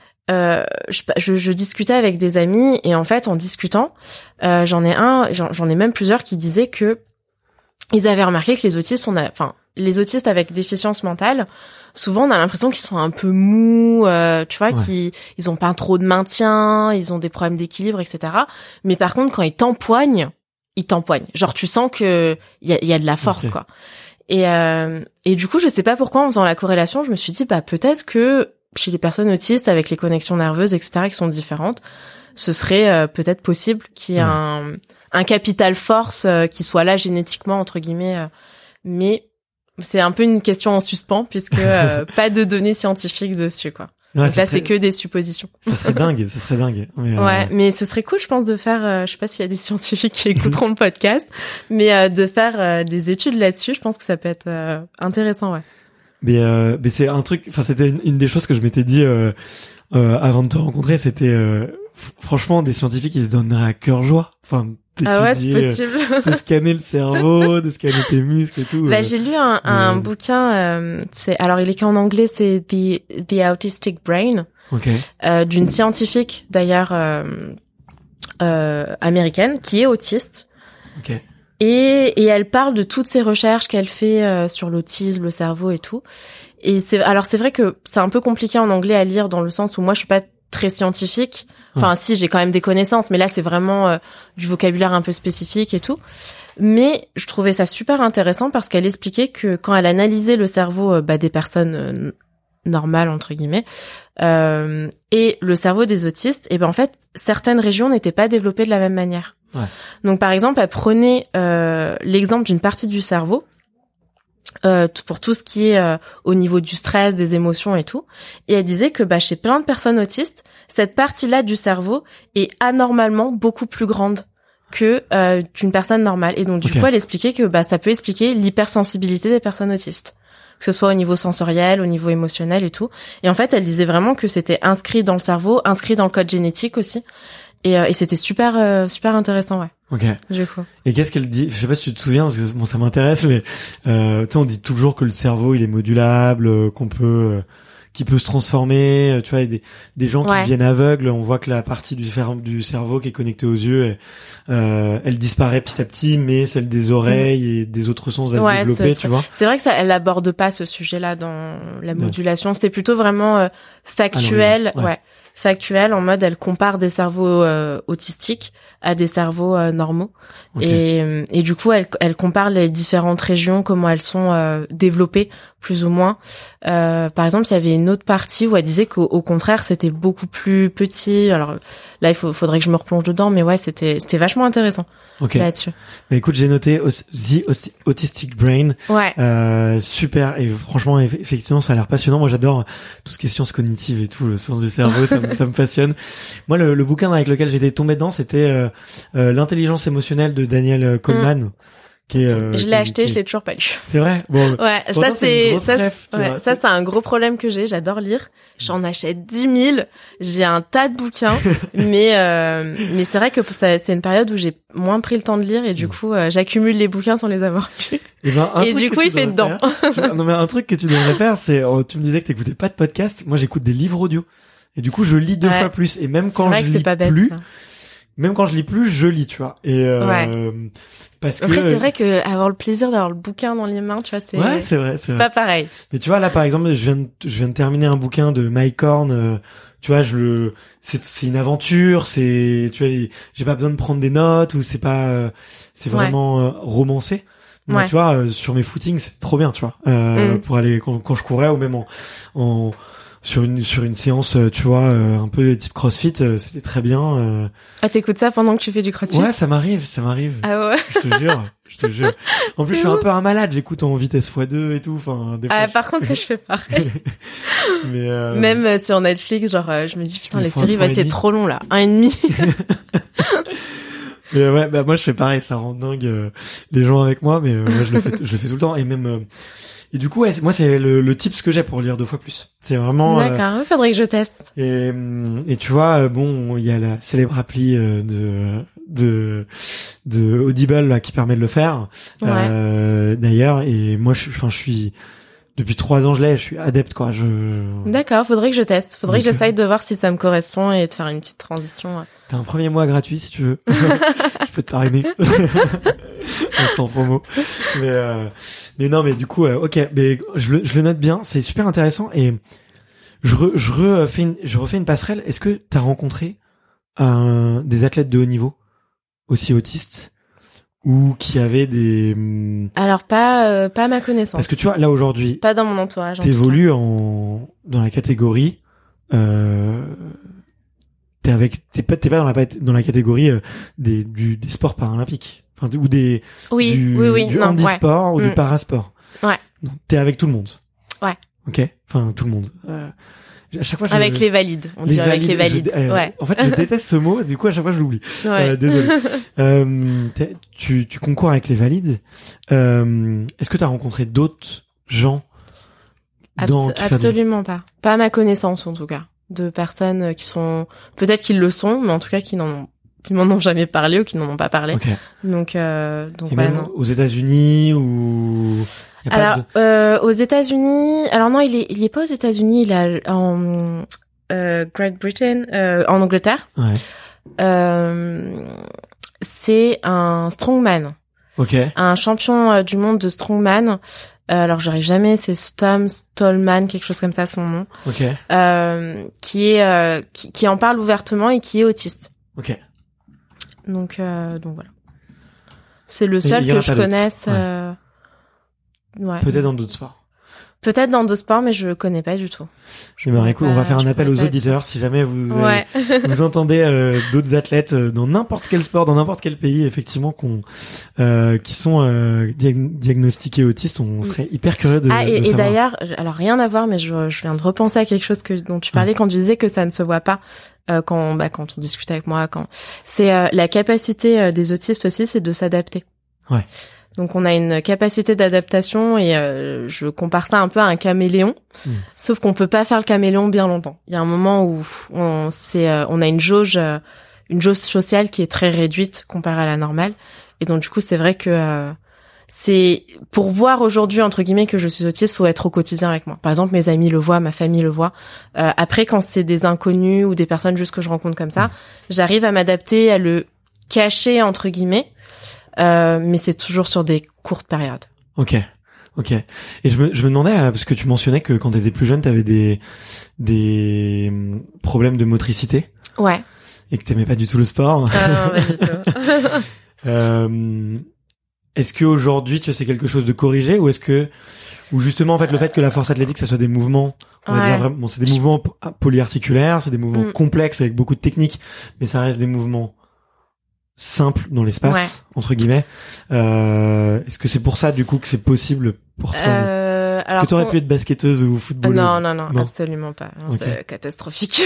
Je discutais avec des amis et en fait, en discutant, j'en ai même plusieurs qui disaient que ils avaient remarqué que les autistes, les autistes avec déficience mentale, souvent on a l'impression qu'ils sont un peu mous, tu vois, ils ont pas trop de maintien, ils ont des problèmes d'équilibre, etc. Mais par contre, quand ils t'empoignent. Genre, tu sens que il y a de la force, quoi. Et du coup, je sais pas pourquoi, en faisant la corrélation, je me suis dit, bah, peut-être que chez les personnes autistes, avec les connexions nerveuses, etc., qui sont différentes, ce serait peut-être possible qu'il y ait un capital force qui soit là génétiquement, entre guillemets. Mais c'est un peu une question en suspens, puisque pas de données scientifiques dessus, quoi.
Ouais,
donc là, c'est que des suppositions.
Ça serait dingue. Mais
ouais, mais ce serait cool, je pense, de faire, je sais pas s'il y a des scientifiques qui écouteront le podcast, mais de faire des études là-dessus, je pense que ça peut être intéressant, ouais.
Mais c'est un truc, enfin, c'était une des choses que je m'étais dit avant de te rencontrer, c'était franchement des scientifiques qui se donneraient à cœur joie. Enfin,
ah ouais, c'est possible.
De scanner le cerveau, de scanner tes muscles et tout.
Bah, j'ai lu un bouquin, alors il est qu'en anglais, c'est The Autistic Brain, d'une scientifique d'ailleurs américaine qui est autiste.
Okay.
Et elle parle de toutes ces recherches qu'elle fait sur l'autisme, le cerveau et tout. Et c'est vrai que c'est un peu compliqué en anglais à lire dans le sens où moi je suis pas très scientifique. Enfin, si, j'ai quand même des connaissances, mais là, c'est vraiment du vocabulaire un peu spécifique et tout. Mais je trouvais ça super intéressant parce qu'elle expliquait que quand elle analysait le cerveau des personnes normales, entre guillemets, et le cerveau des autistes, et ben en fait, certaines régions n'étaient pas développées de la même manière.
Ouais.
Donc, par exemple, elle prenait l'exemple d'une partie du cerveau pour tout ce qui est au niveau du stress, des émotions et tout. Et elle disait que chez plein de personnes autistes, cette partie-là du cerveau est anormalement beaucoup plus grande que d'une personne normale. Et donc, du coup, elle expliquait que ça peut expliquer l'hypersensibilité des personnes autistes, que ce soit au niveau sensoriel, au niveau émotionnel et tout. Et en fait, elle disait vraiment que c'était inscrit dans le cerveau, inscrit dans le code génétique aussi. Et c'était super intéressant, ouais.
Ok.
Du coup.
Et qu'est-ce qu'elle dit? Je sais pas si tu te souviens, parce que bon, ça m'intéresse, mais tu sais, on dit toujours que le cerveau il est modulable, qui peut se transformer. Tu vois, il y a des gens qui deviennent aveugles. On voit que la partie du cerveau qui est connectée aux yeux, elle disparaît petit à petit, mais celle des oreilles et des autres sens va se développer. Tu vois.
C'est vrai que elle aborde pas ce sujet-là dans la modulation. C'était plutôt vraiment factuel. Factuel, en mode elle compare des cerveaux autistiques à des cerveaux normaux. Et du coup elle compare les différentes régions, comment elles sont développées plus ou moins. Par exemple, il y avait une autre partie où elle disait qu'au contraire c'était beaucoup plus petit. Alors là faudrait que je me replonge dedans, mais ouais, c'était vachement intéressant là-dessus.
Mais écoute, j'ai noté The Autistic Brain.
Ouais.
Super, et franchement effectivement ça a l'air passionnant. Moi j'adore tout ce qui est sciences cognitives et tout, le sens du cerveau, ça me passionne. Moi le bouquin avec lequel j'étais tombé dedans, c'était l'intelligence émotionnelle de Daniel Goleman.
Je l'ai acheté, je l'ai toujours pas lu.
C'est vrai? Bon.
Ouais, ça c'est un gros problème que j'ai. J'adore lire. J'en achète 10 000. J'ai un tas de bouquins. mais c'est vrai que c'est une période où j'ai moins pris le temps de lire et du coup, j'accumule les bouquins sans les avoir lus. Et du coup, il fait dedans.
Non, mais un truc que tu devrais faire, c'est, tu me disais que t'écoutais pas de podcast. Moi, j'écoute des livres audio. Et du coup, je lis 2 fois plus. Et même quand je lis plus, même quand je lis plus, je lis, tu vois. Et parce que
après, c'est vrai que avoir le plaisir d'avoir le bouquin dans les mains, tu vois, c'est
vrai.
Pas pareil.
Mais tu vois, là, par exemple, je viens de terminer un bouquin de Mike Horn. Tu vois, c'est une aventure. Tu vois, j'ai pas besoin de prendre des notes ou c'est pas, c'est vraiment romancé. Donc, tu vois, sur mes footings, c'est trop bien, tu vois, pour aller quand je courais ou même sur une séance, tu vois, un peu type CrossFit, c'était très bien.
Ah, t'écoutes ça pendant que tu fais du CrossFit?
Ouais, ça m'arrive.
Ah ouais?
Je te jure. En plus, je suis un peu un malade, j'écoute en vitesse x2 et tout, enfin, des fois.
Ah, par contre, ça, je fais pareil.
Mais
même sur Netflix, genre, je me dis, putain, les séries, c'est trop long, là. 1,5.
Mais ouais, moi, je fais pareil, ça rend dingue, les gens avec moi, mais moi, je le fais tout le temps, et même, et du coup, moi, c'est le tips que j'ai pour lire 2 fois plus. C'est vraiment.
D'accord, faudrait que je teste.
Et tu vois, bon, il y a la célèbre appli de Audible là qui permet de le faire. D'ailleurs, et moi, je suis depuis 3 ans, je suis adepte, quoi.
D'accord, faudrait que je teste. Faudrait que j'essaye de voir si ça me correspond et de faire une petite transition.
T'as un premier mois gratuit, si tu veux. Je peux te parrainer. Instant promo. Mais non, mais du coup, ok, mais je le note bien. C'est super intéressant et je refais une passerelle. Est-ce que t'as rencontré des athlètes de haut niveau aussi autistes ou qui avaient des...
Alors pas à ma connaissance.
Parce que tu vois, là aujourd'hui,
pas dans mon entourage.
T'évolues dans la catégorie. T'es pas dans la catégorie des sports paralympiques, enfin du
du
handisport ou du parasport.
Ouais.
Donc, t'es avec tout le monde.
Ouais.
Ok. Enfin tout le monde. À chaque fois,
avec les valides, on dit avec les valides. Ouais.
En fait, je déteste ce mot, du coup, à chaque fois, je l'oublie.
Ouais.
Désolé. Tu concours avec les valides. Est-ce que tu as rencontré d'autres gens
Absolument pas. Pas à ma connaissance, en tout cas. De personnes qui sont, peut-être qu'ils le sont, mais en tout cas, qui m'en ont jamais parlé ou qui n'en ont pas parlé.
Okay.
Donc
et même non. Aux États-Unis ou...
aux États-Unis, alors non, il est pas aux États-Unis, il est en Great Britain, en Angleterre.
Ouais.
C'est un strongman.
Ok.
Un champion du monde de strongman. Alors j'arrive jamais, c'est Tom Stallman, quelque chose comme ça son nom.
Ok.
Qui en parle ouvertement et qui est autiste.
Ok.
Donc voilà. C'est le seul que je connaisse. Ouais.
Peut-être dans d'autres sports.
Peut-être dans d'autres sports, mais je connais pas du tout.
Écoute, on va faire un appel aux auditeurs. Si jamais vous entendez d'autres athlètes dans n'importe quel sport, dans n'importe quel pays, effectivement, qui sont diagnostiqués autistes, on serait hyper curieux de
et
savoir.
D'ailleurs, alors rien à voir, mais je viens de repenser à quelque chose dont tu parlais quand tu disais que ça ne se voit pas. Quand on discute avec moi, c'est la capacité des autistes aussi, c'est de s'adapter.
Ouais.
Donc on a une capacité d'adaptation et je compare ça un peu à un caméléon, sauf qu'on peut pas faire le caméléon bien longtemps. Il y a un moment où on a une jauge sociale qui est très réduite comparée à la normale, et donc du coup c'est vrai que c'est pour voir aujourd'hui entre guillemets que je suis autiste, faut être au quotidien avec moi. Par exemple, mes amis le voient, ma famille le voit. Après, quand c'est des inconnus ou des personnes juste que je rencontre comme ça, j'arrive à m'adapter, à le cacher entre guillemets. Mais c'est toujours sur des courtes périodes.
Ok. Et je me demandais, parce que tu mentionnais que quand t'étais plus jeune, t'avais des problèmes de motricité.
Ouais.
Et que t'aimais pas du tout le sport.
Non, pas du tout.
Est-ce que aujourd'hui, tu sais, c'est quelque chose de corrigé ou ou justement, en fait, le fait que la force athlétique, ça soit des mouvements, on va dire vraiment, c'est des mouvements polyarticulaires, c'est des mouvements complexes avec beaucoup de techniques, mais ça reste des mouvements simple dans l'espace, entre guillemets. Est-ce que c'est pour ça, du coup, que c'est possible pour toi? Est-ce que t'aurais pu être basketteuse ou footballeuse?
Non, absolument pas. Non, okay. C'est catastrophique.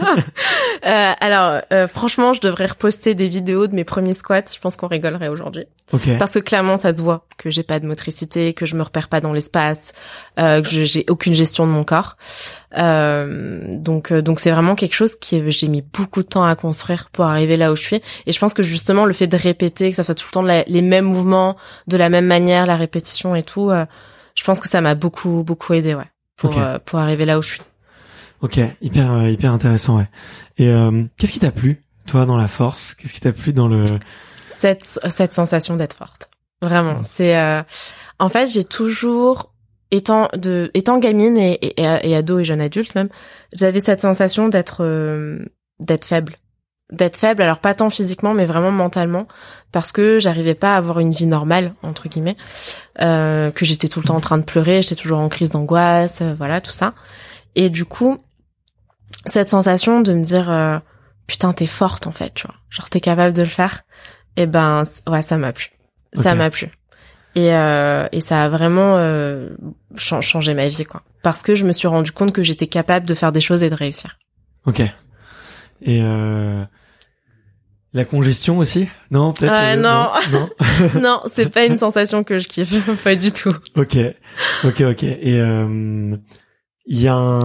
Franchement, je devrais reposter des vidéos de mes premiers squats. Je pense qu'on rigolerait aujourd'hui.
Okay.
Parce que clairement, ça se voit que j'ai pas de motricité, que je me repère pas dans l'espace, que j'ai aucune gestion de mon corps. Donc c'est vraiment quelque chose j'ai mis beaucoup de temps à construire pour arriver là où je suis. Et je pense que justement, le fait de répéter, que ça soit tout le temps les mêmes mouvements, de la même manière, la répétition et tout, je pense que ça m'a beaucoup aidé, pour arriver là où je suis.
Ok, hyper intéressant, ouais. Et qu'est-ce qui t'a plu, toi, dans la force? Qu'est-ce qui t'a plu dans
cette sensation d'être forte? Vraiment, c'est en fait, j'ai toujours étant gamine et ado et jeune adulte même, j'avais cette sensation d'être faible. D'être faible, alors pas tant physiquement, mais vraiment mentalement, parce que j'arrivais pas à avoir une vie normale, entre guillemets, que j'étais tout le temps en train de pleurer, j'étais toujours en crise d'angoisse, voilà, tout ça. Et du coup, cette sensation de me dire, putain, t'es forte, en fait, tu vois. Genre, t'es capable de le faire. Et ben, ouais, ça m'a plu. Okay. Ça m'a plu. Et ça a vraiment changé ma vie, quoi. Parce que je me suis rendu compte que j'étais capable de faire des choses et de réussir.
Ok. Et la congestion aussi? Non, peut-être.
Non.
Non,
c'est pas une sensation que je kiffe, pas du tout.
Ok. Et il y a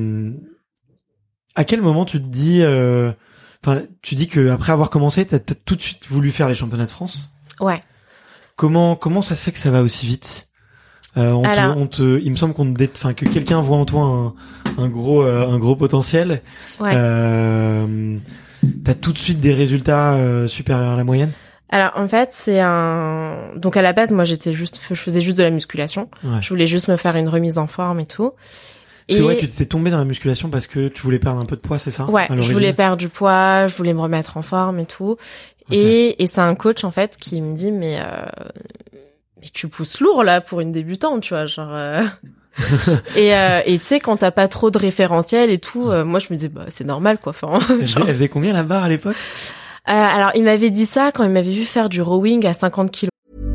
à quel moment tu te dis, tu dis que après avoir commencé, t'as tout de suite voulu faire les championnats de France?
Ouais.
Comment ça se fait que ça va aussi vite? Il me semble que quelqu'un voit en toi un gros potentiel.
Ouais.
T'as tout de suite des résultats supérieurs à la moyenne?
Alors en fait, donc à la base moi je faisais juste de la musculation.
Ouais.
Je voulais juste me faire une remise en forme et tout.
Parce que tu t'es tombé dans la musculation parce que tu voulais perdre un peu de poids, c'est ça?
Ouais, je voulais perdre du poids, je voulais me remettre en forme et tout. Okay. Et c'est un coach en fait qui me dit mais tu pousses lourd là pour une débutante, tu vois, genre et tu sais quand t'as pas trop de référentiel et tout, moi je me dis c'est normal quoi. Enfin,
elle faisait combien la barre à l'époque?
Alors il m'avait dit ça quand il m'avait vu faire du rowing à 50 kilos.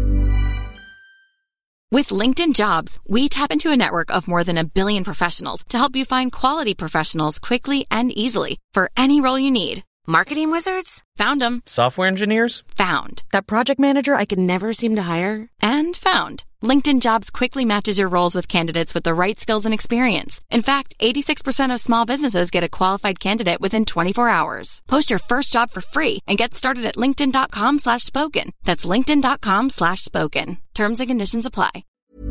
With LinkedIn Jobs, we tap into a network of more than 1 billion professionals to help you find quality professionals quickly and easily for any role you need. Marketing wizards? Found them.
Software engineers?
Found. That project manager I could never seem to hire? And found. LinkedIn Jobs quickly matches your roles with candidates with the right skills and experience. In fact, 86% of small businesses get a qualified candidate within 24 hours. Post your first job for free and get started at linkedin.com/spoken. That's linkedin.com/spoken. Terms and conditions apply.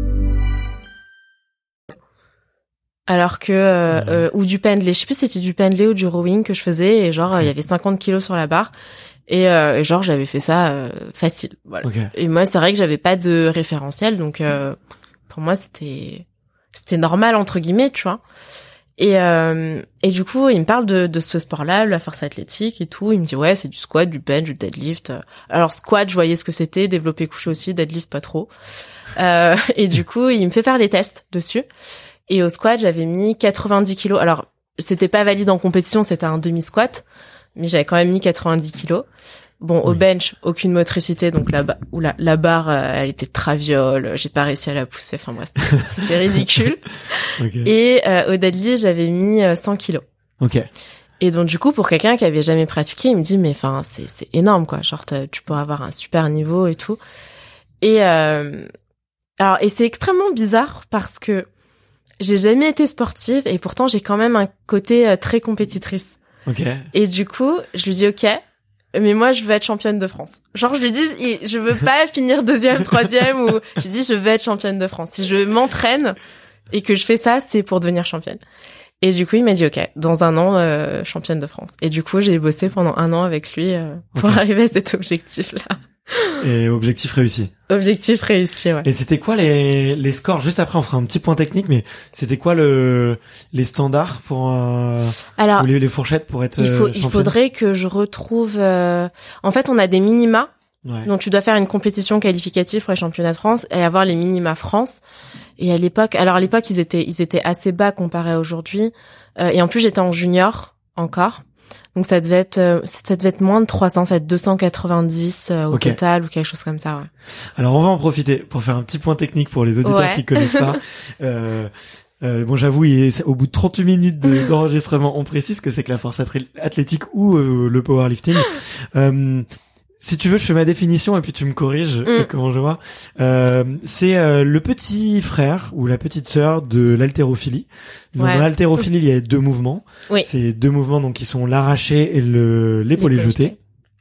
Alors que ou du pendlay, je sais plus si c'était du pendlay ou du rowing que je faisais et genre il y avait 50 kilos sur la barre et genre j'avais fait ça facile, voilà. Okay. Et moi c'est vrai que j'avais pas de référentiel donc pour moi c'était normal entre guillemets, tu vois. Et du coup il me parle de ce sport-là, la force athlétique et tout. Il me dit ouais c'est du squat, du bench, du deadlift. Alors squat je voyais ce que c'était, développé couché aussi, deadlift pas trop. Et du coup il me fait faire les tests dessus. Et au squat, j'avais mis 90 kilos. Alors, c'était pas valide en compétition, c'était un demi-squat, mais j'avais quand même mis 90 kilos. Bon, au bench, aucune motricité, donc la barre, elle était traviole, j'ai pas réussi à la pousser, enfin bref, c'était ridicule. Okay. Et au deadlift, j'avais mis 100 kilos.
Ok.
Et donc du coup, pour quelqu'un qui avait jamais pratiqué, il me dit, mais enfin, c'est énorme, quoi. Genre, tu pourras avoir un super niveau et tout. Et c'est extrêmement bizarre parce que j'ai jamais été sportive et pourtant j'ai quand même un côté très compétitrice.
Ok.
Et du coup, je lui dis ok, mais moi je veux être championne de France. Genre je lui dis je veux pas finir 2e, 3e ou je lui dis je veux être championne de France. Si je m'entraîne et que je fais ça, c'est pour devenir championne. Et du coup, il m'a dit ok, dans 1 an championne de France. Et du coup, j'ai bossé pendant 1 an avec lui pour arriver à cet objectif-là.
Et objectif réussi.
Objectif réussi, ouais.
Et c'était quoi les scores? Juste après, on fera un petit point technique, mais c'était quoi les standards pour
alors,
ou les fourchettes pour être championne?
Il faudrait que je retrouve. En fait, on a des minima. Ouais. Donc, tu dois faire une compétition qualificative pour les championnats de France et avoir les minima France. Et à l'époque, ils étaient assez bas comparé à aujourd'hui. Et en plus, j'étais en junior encore. Donc ça devait être moins de 300, ça devait être 290 au total ou quelque chose comme ça, ouais.
Alors on va en profiter pour faire un petit point technique pour les auditeurs qui connaissent pas. Bon, j'avoue, au bout de 38 minutes d'enregistrement, on précise que c'est que la force athlétique ou le powerlifting. Si tu veux, je fais ma définition et puis tu me corriges comment je vois. C'est le petit frère ou la petite sœur de l'haltérophilie. Dans l'haltérophilie, il y a 2 mouvements. Oui. C'est 2 mouvements donc qui sont l'arraché et l'épaulé jeté.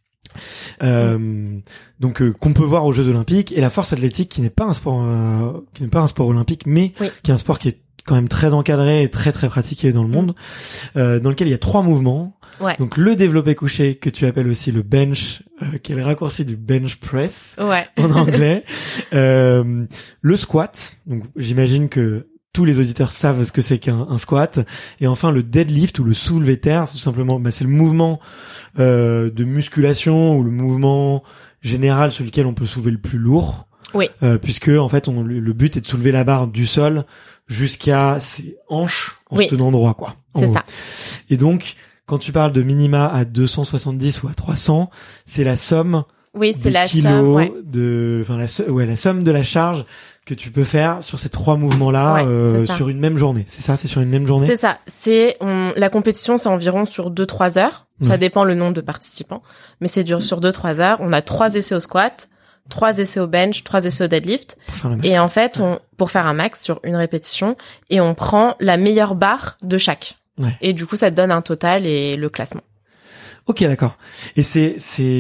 Donc qu'on peut voir aux Jeux Olympiques, et la force athlétique qui n'est pas un sport olympique, mais qui est un sport qui est quand même très encadré et très très pratiqué dans le monde, dans lequel il y a 3 mouvements. Ouais. Donc le développé couché que tu appelles aussi le bench, qui est le raccourci du bench press en anglais, le squat. Donc j'imagine que tous les auditeurs savent ce que c'est qu'un squat, et enfin le deadlift ou le soulevé terre, c'est tout simplement c'est le mouvement de musculation ou le mouvement général sur lequel on peut soulever le plus lourd. Oui. Puisque en fait le but est de soulever la barre du sol jusqu'à ses hanches en se tenant droit, quoi.
C'est ça.
Et donc quand tu parles de minima à 270 ou à 300, c'est la somme des kilos la somme de la charge que tu peux faire sur ces 3 mouvements-là sur une même journée. C'est ça, c'est sur une même journée?
C'est ça. La compétition, c'est environ sur 2-3 heures. Ça dépend le nombre de participants, mais c'est sur 2-3 heures. On a 3 essais au squat, 3 essais au bench, 3 essais au deadlift. Et en fait, pour faire un max sur une répétition, et on prend la meilleure barre de chaque. Ouais. Et du coup, ça te donne un total et le classement.
Ok, d'accord. Et c'est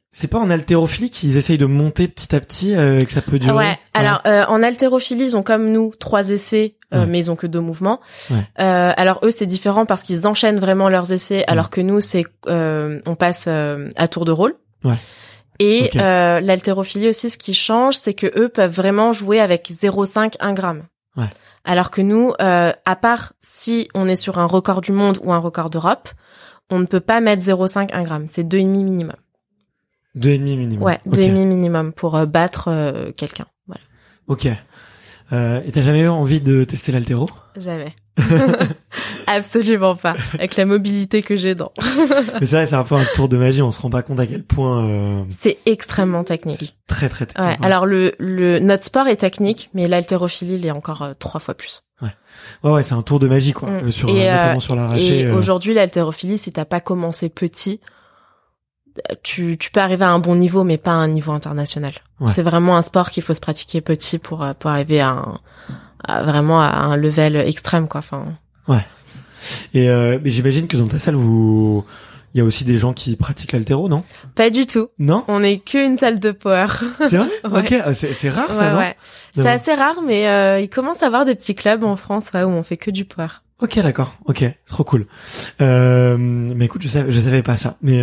C'est pas en haltérophilie qu'ils essayent de monter petit à petit et que ça peut durer.
Ouais. Alors en haltérophilie, ils ont comme nous 3 essais, mais ils ont que 2 mouvements.
Ouais.
Alors eux, c'est différent parce qu'ils enchaînent vraiment leurs essais, alors que nous, c'est on passe à tour de rôle.
Ouais.
Et l'haltérophilie aussi, ce qui change, c'est que eux peuvent vraiment jouer avec 0,5, 1 gramme.
Ouais.
Alors que nous, à part si on est sur un record du monde ou un record d'Europe, on ne peut pas mettre 0,5, 1 gramme. C'est 2,5 minimum.
2,5 minimum.
Ouais, 2,5 minimum pour battre quelqu'un. Voilà.
Ok. Et t'as jamais eu envie de tester l'haltéro?
Jamais. Absolument pas. Avec la mobilité que j'ai dans.
Mais c'est vrai, c'est un peu un tour de magie. On se rend pas compte à quel point.
C'est extrêmement technique.
C'est très très technique.
Ouais. Alors notre sport est technique, mais l'haltérophilie, il est encore 3 fois plus.
Ouais, c'est un tour de magie quoi. Notamment sur l'arraché.
Et aujourd'hui, l'haltérophilie, si t'as pas commencé petit, tu peux arriver à un bon niveau, mais pas à un niveau international. Ouais. C'est vraiment un sport qu'il faut se pratiquer petit pour arriver à vraiment à un level extrême, quoi. Enfin.
Ouais. Et mais j'imagine que dans ta salle, il y a aussi des gens qui pratiquent l'haltéro, non?
Pas du tout.
Non?
On est qu'une salle de power.
C'est vrai?
Ouais.
Ok. C'est rare ça, non?
Ouais. C'est assez rare, mais il commence à avoir des petits clubs en France, où on fait que du power.
Ok, d'accord. Ok, trop cool. Mais écoute, je savais pas ça. Mais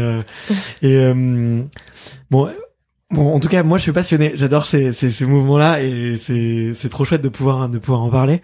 bon, en tout cas, moi, je suis passionné. J'adore ces mouvements-là et c'est trop chouette de pouvoir en parler.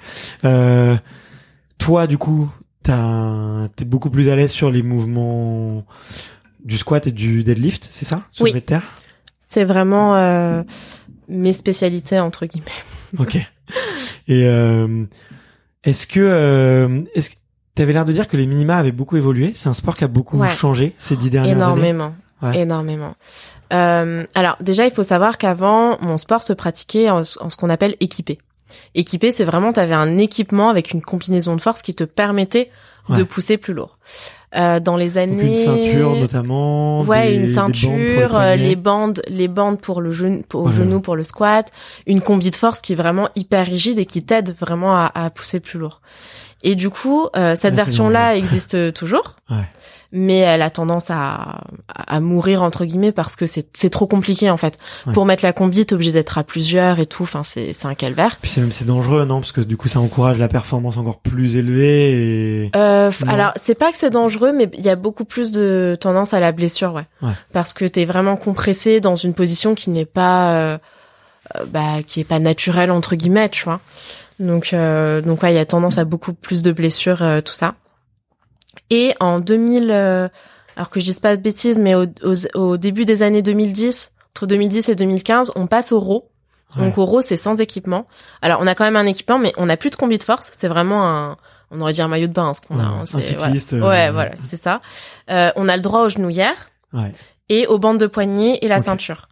Toi, du coup, t'es beaucoup plus à l'aise sur les mouvements du squat et du deadlift, c'est ça?
Oui.
De terre.
C'est vraiment mes spécialités entre guillemets.
Ok. Et est-ce que t'avais l'air de dire que les minima avaient beaucoup évolué? C'est un sport qui a beaucoup changé ces 10 dernières années.
Énormément. Alors déjà, il faut savoir qu'avant, mon sport se pratiquait en ce qu'on appelle équipé. Équipé, c'est vraiment, t'avais un équipement avec une combinaison de force qui te permettait de pousser plus lourd. Dans les années...
Donc une ceinture notamment.
Ouais, une ceinture, les bandes pour le genou, genou pour le squat, une combi de force qui est vraiment hyper rigide et qui t'aide vraiment à pousser plus lourd. Et du coup, cette version-là existe toujours. Ouais. Mais elle a tendance à mourir entre guillemets parce que c'est trop compliqué en fait. Ouais. Pour mettre la combi, t'es obligé d'être à plusieurs et tout. Enfin, c'est un calvaire.
Puis c'est dangereux, non? Parce que du coup, ça encourage la performance encore plus élevée. Et...
alors, c'est pas que c'est dangereux, mais il y a beaucoup plus de tendance à la blessure, ouais. Parce que t'es vraiment compressé dans une position qui n'est pas, qui est pas naturelle entre guillemets, tu vois. Donc ouais, il y a tendance à beaucoup plus de blessures, tout ça. Et en 2000, alors que je dise pas de bêtises, mais au début des années 2010, entre 2010 et 2015, on passe au RAW. Ouais. Donc au RAW, c'est sans équipement. Alors on a quand même un équipement, mais on n'a plus de combi de force. C'est vraiment on aurait dit un maillot de bain, ce qu'on a. Hein.
Un cycliste.
Ouais, voilà, c'est ça. On a le droit aux genouillères et aux bandes de poignets et la ceinture.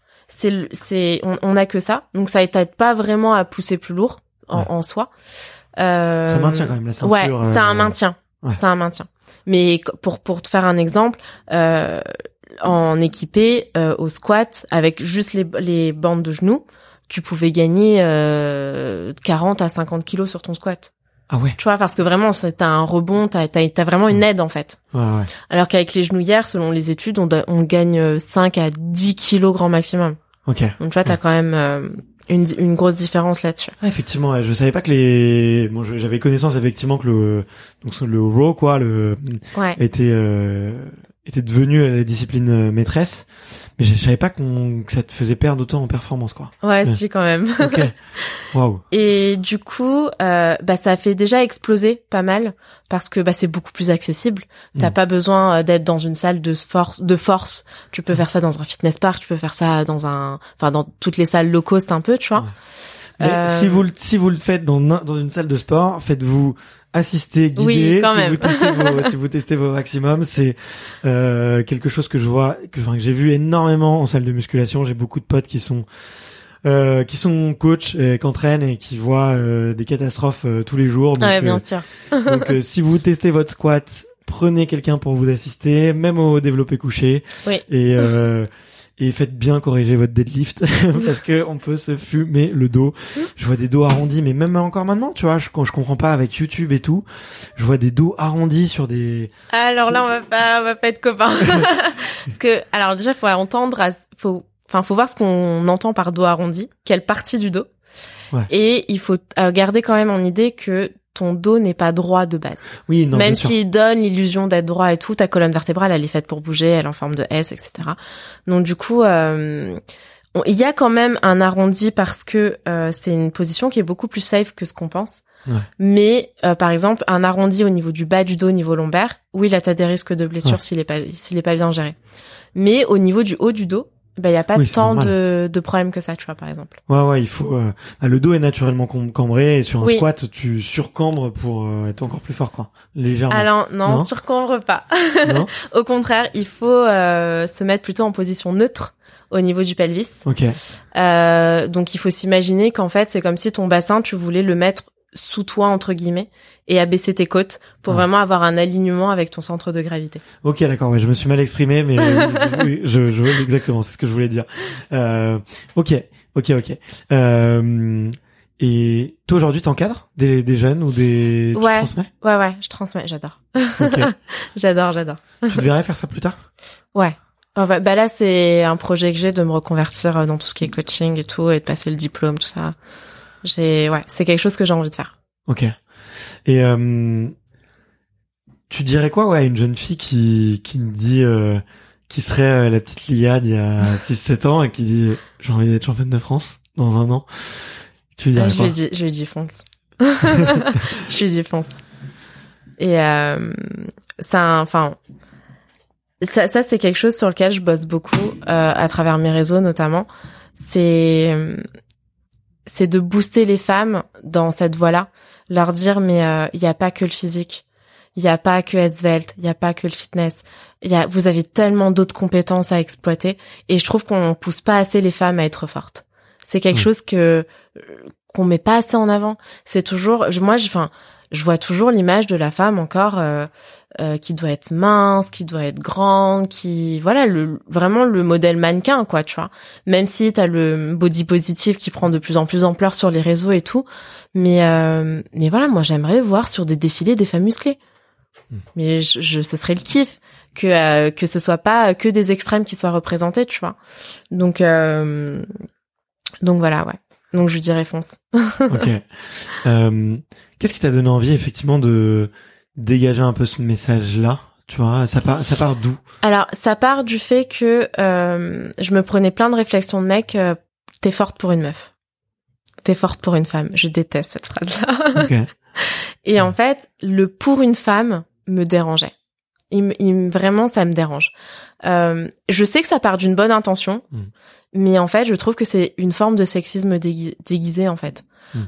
On a que ça. Donc ça t'aide pas vraiment à pousser plus lourd en soi.
Ça maintient quand même la ceinture.
Ouais, c'est un maintien. Ouais. C'est un maintien. Mais pour te faire un exemple, en équipé au squat avec juste les bandes de genoux, tu pouvais gagner 40 à 50 kilos sur ton squat.
Ah ouais.
Tu vois, parce que vraiment t'as un rebond, t'as vraiment une aide en fait.
Ouais.
Alors qu'avec les genouillères, selon les études, on gagne 5 à 10 kilos grand maximum.
Ok.
Donc tu vois, t'as quand même une grosse différence là-dessus.
Ah, effectivement, je savais pas que j'avais connaissance effectivement que le row quoi, était devenu la discipline maîtresse, mais je savais pas que ça te faisait perdre autant en performance quoi.
Ouais. Si quand même.
Ok. Waouh.
Et du coup, ça a fait déjà exploser pas mal parce que c'est beaucoup plus accessible. T'as pas besoin d'être dans une salle de force. Tu peux faire ça dans un fitness park, tu peux faire ça dans toutes les salles low cost un peu, tu vois.
Ouais. Mais si vous le fêtes dans une salle de sport, faites-vous assister, guider.
Oui, quand même.
Si vous testez vos maximums, c'est quelque chose que que j'ai vu énormément en salle de musculation. J'ai beaucoup de potes qui sont coachs, qui entraînent et qui voient des catastrophes tous les jours. Donc,
ouais, bien sûr.
Donc si vous testez votre squat, prenez quelqu'un pour vous assister, même au développé couché.
Oui.
Et faites bien corriger votre deadlift parce que on peut se fumer le dos. Je vois des dos arrondis, mais même encore maintenant, tu vois, quand je comprends pas avec YouTube et tout, je vois des dos arrondis sur des.
Alors là, on va pas être copains. Parce que, alors déjà, faut voir ce qu'on entend par dos arrondi, quelle partie du dos.
Ouais.
Et il faut garder quand même en idée que ton dos n'est pas droit de base.
Oui, non,
même
bien sûr.
s'il donne l'illusion d'être droit et tout, ta colonne vertébrale, elle est faite pour bouger, elle est en forme de S, etc. Donc du coup, il y a quand même un arrondi parce que c'est une position qui est beaucoup plus safe que ce qu'on pense.
Ouais.
Mais par exemple, un arrondi au niveau du bas du dos, au niveau lombaire, oui, là t'as des risques de blessure s'il est pas bien géré. Mais au niveau du haut du dos, il y a pas tant de problèmes que ça, tu vois, par exemple.
Ouais, il faut le dos est naturellement cambré et sur un squat, tu surcambres pour être encore plus fort, quoi. Légèrement.
Alors non, surcambre pas.
Non.
Au contraire, il faut se mettre plutôt en position neutre au niveau du pelvis.
OK.
Donc il faut s'imaginer qu'en fait, c'est comme si ton bassin, tu voulais le mettre sous toi entre guillemets et abaisser tes côtes pour vraiment avoir un alignement avec ton centre de gravité.
OK, d'accord, je me suis mal exprimé mais oui, je vois exactement, c'est ce que je voulais dire. OK. Et toi aujourd'hui t'encadres des jeunes ou tu transmets?
Ouais, je transmets, j'adore.
OK.
J'adore.
Tu te verrais faire ça plus tard?
Ouais. Enfin, là c'est un projet que j'ai de me reconvertir dans tout ce qui est coaching et tout et de passer le diplôme, tout ça. C'est quelque chose que j'ai envie de faire.
OK. Et tu dirais quoi à une jeune fille qui me dit qui serait la petite Lia d'il y a 6-7 ans et qui dit j'ai envie d'être championne de France dans 1 an. Tu lui dirais quoi?
Je lui dis fonce. Je lui dis fonce. Et ça c'est quelque chose sur lequel je bosse beaucoup à travers mes réseaux notamment. C'est de booster les femmes dans cette voie-là, leur dire mais il y a pas que le physique, il y a pas que svelte, il y a pas que le fitness, vous avez tellement d'autres compétences à exploiter et je trouve qu'on pousse pas assez les femmes à être fortes. C'est quelque chose qu'on met pas assez en avant. C'est toujours je vois toujours l'image de la femme encore qui doit être mince, qui doit être grande, qui vraiment le modèle mannequin quoi, tu vois. Même si t'as le body positive qui prend de plus en plus d'ampleur sur les réseaux et tout, mais voilà, moi j'aimerais voir sur des défilés des femmes musclées. Mais ce serait le kiff que ce soit pas que des extrêmes qui soient représentés, tu vois. Donc voilà, ouais. Donc je dirais fonce.
OK. Qu'est-ce qui t'a donné envie effectivement de dégager un peu ce message-là? Tu vois, ça part d'où? Alors,
ça part du fait que je me prenais plein de réflexions de mecs. T'es forte pour une meuf. T'es forte pour une femme. Je déteste cette phrase-là.
Okay.
Et en fait, le pour une femme me dérangeait. Vraiment, ça me dérange. Je sais que ça part d'une bonne intention, mais en fait, je trouve que c'est une forme de sexisme déguisé, en fait.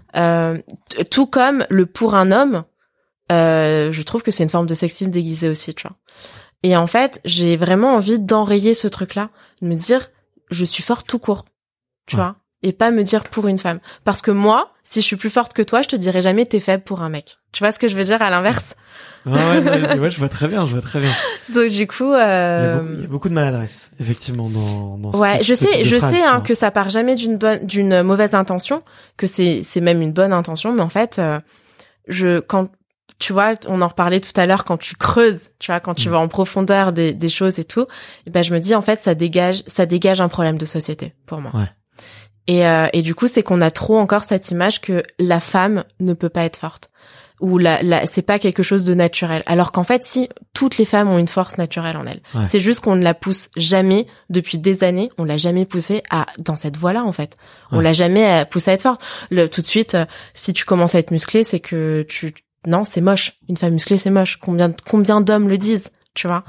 Tout comme le pour un homme, je trouve que c'est une forme de sexisme déguisé aussi, tu vois. Et en fait, j'ai vraiment envie d'enrayer ce truc-là, de me dire, je suis forte tout court, tu vois, et pas me dire pour une femme. Parce que moi, si je suis plus forte que toi, je te dirai jamais t'es faible pour un mec. Tu vois ce que je veux dire à l'inverse?
Ouais, je vois très bien.
Donc du coup,
il y a beaucoup de maladresse, effectivement, dans
ouais, je sais
hein,
que ça part jamais d'une mauvaise intention, que c'est même une bonne intention, mais en fait, quand tu vois, on en reparlait tout à l'heure, quand tu creuses, tu vois, quand tu vas en profondeur des choses et tout, et ben je me dis en fait ça dégage un problème de société pour moi.
Ouais.
Et du coup, c'est qu'on a trop encore cette image que la femme ne peut pas être forte, ou c'est pas quelque chose de naturel. Alors qu'en fait, si toutes les femmes ont une force naturelle en elles, c'est juste qu'on ne la pousse jamais depuis des années. On l'a jamais poussée dans cette voie-là en fait. On l'a jamais poussée à être forte. Tout de suite, si tu commences à être musclé, c'est que non, c'est moche. Une femme musclée, c'est moche. Combien d'hommes le disent, tu vois.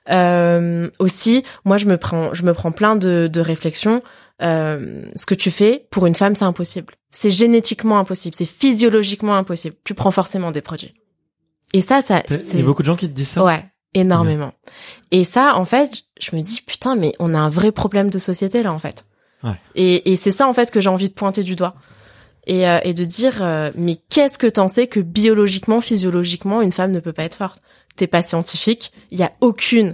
Aussi, moi, je me prends plein de réflexions. Ce que tu fais pour une femme, c'est impossible. C'est génétiquement impossible. C'est physiologiquement impossible. Tu prends forcément des produits. Et ça,
il y a beaucoup de gens qui te disent ça.
Ouais, énormément. Et ça, en fait, je me dis putain, mais on a un vrai problème de société là, en fait.
Ouais.
Et c'est ça, en fait, que j'ai envie de pointer du doigt. Et de dire, mais qu'est-ce que t'en sais que biologiquement, physiologiquement, une femme ne peut pas être forte? T'es pas scientifique. Il y a aucune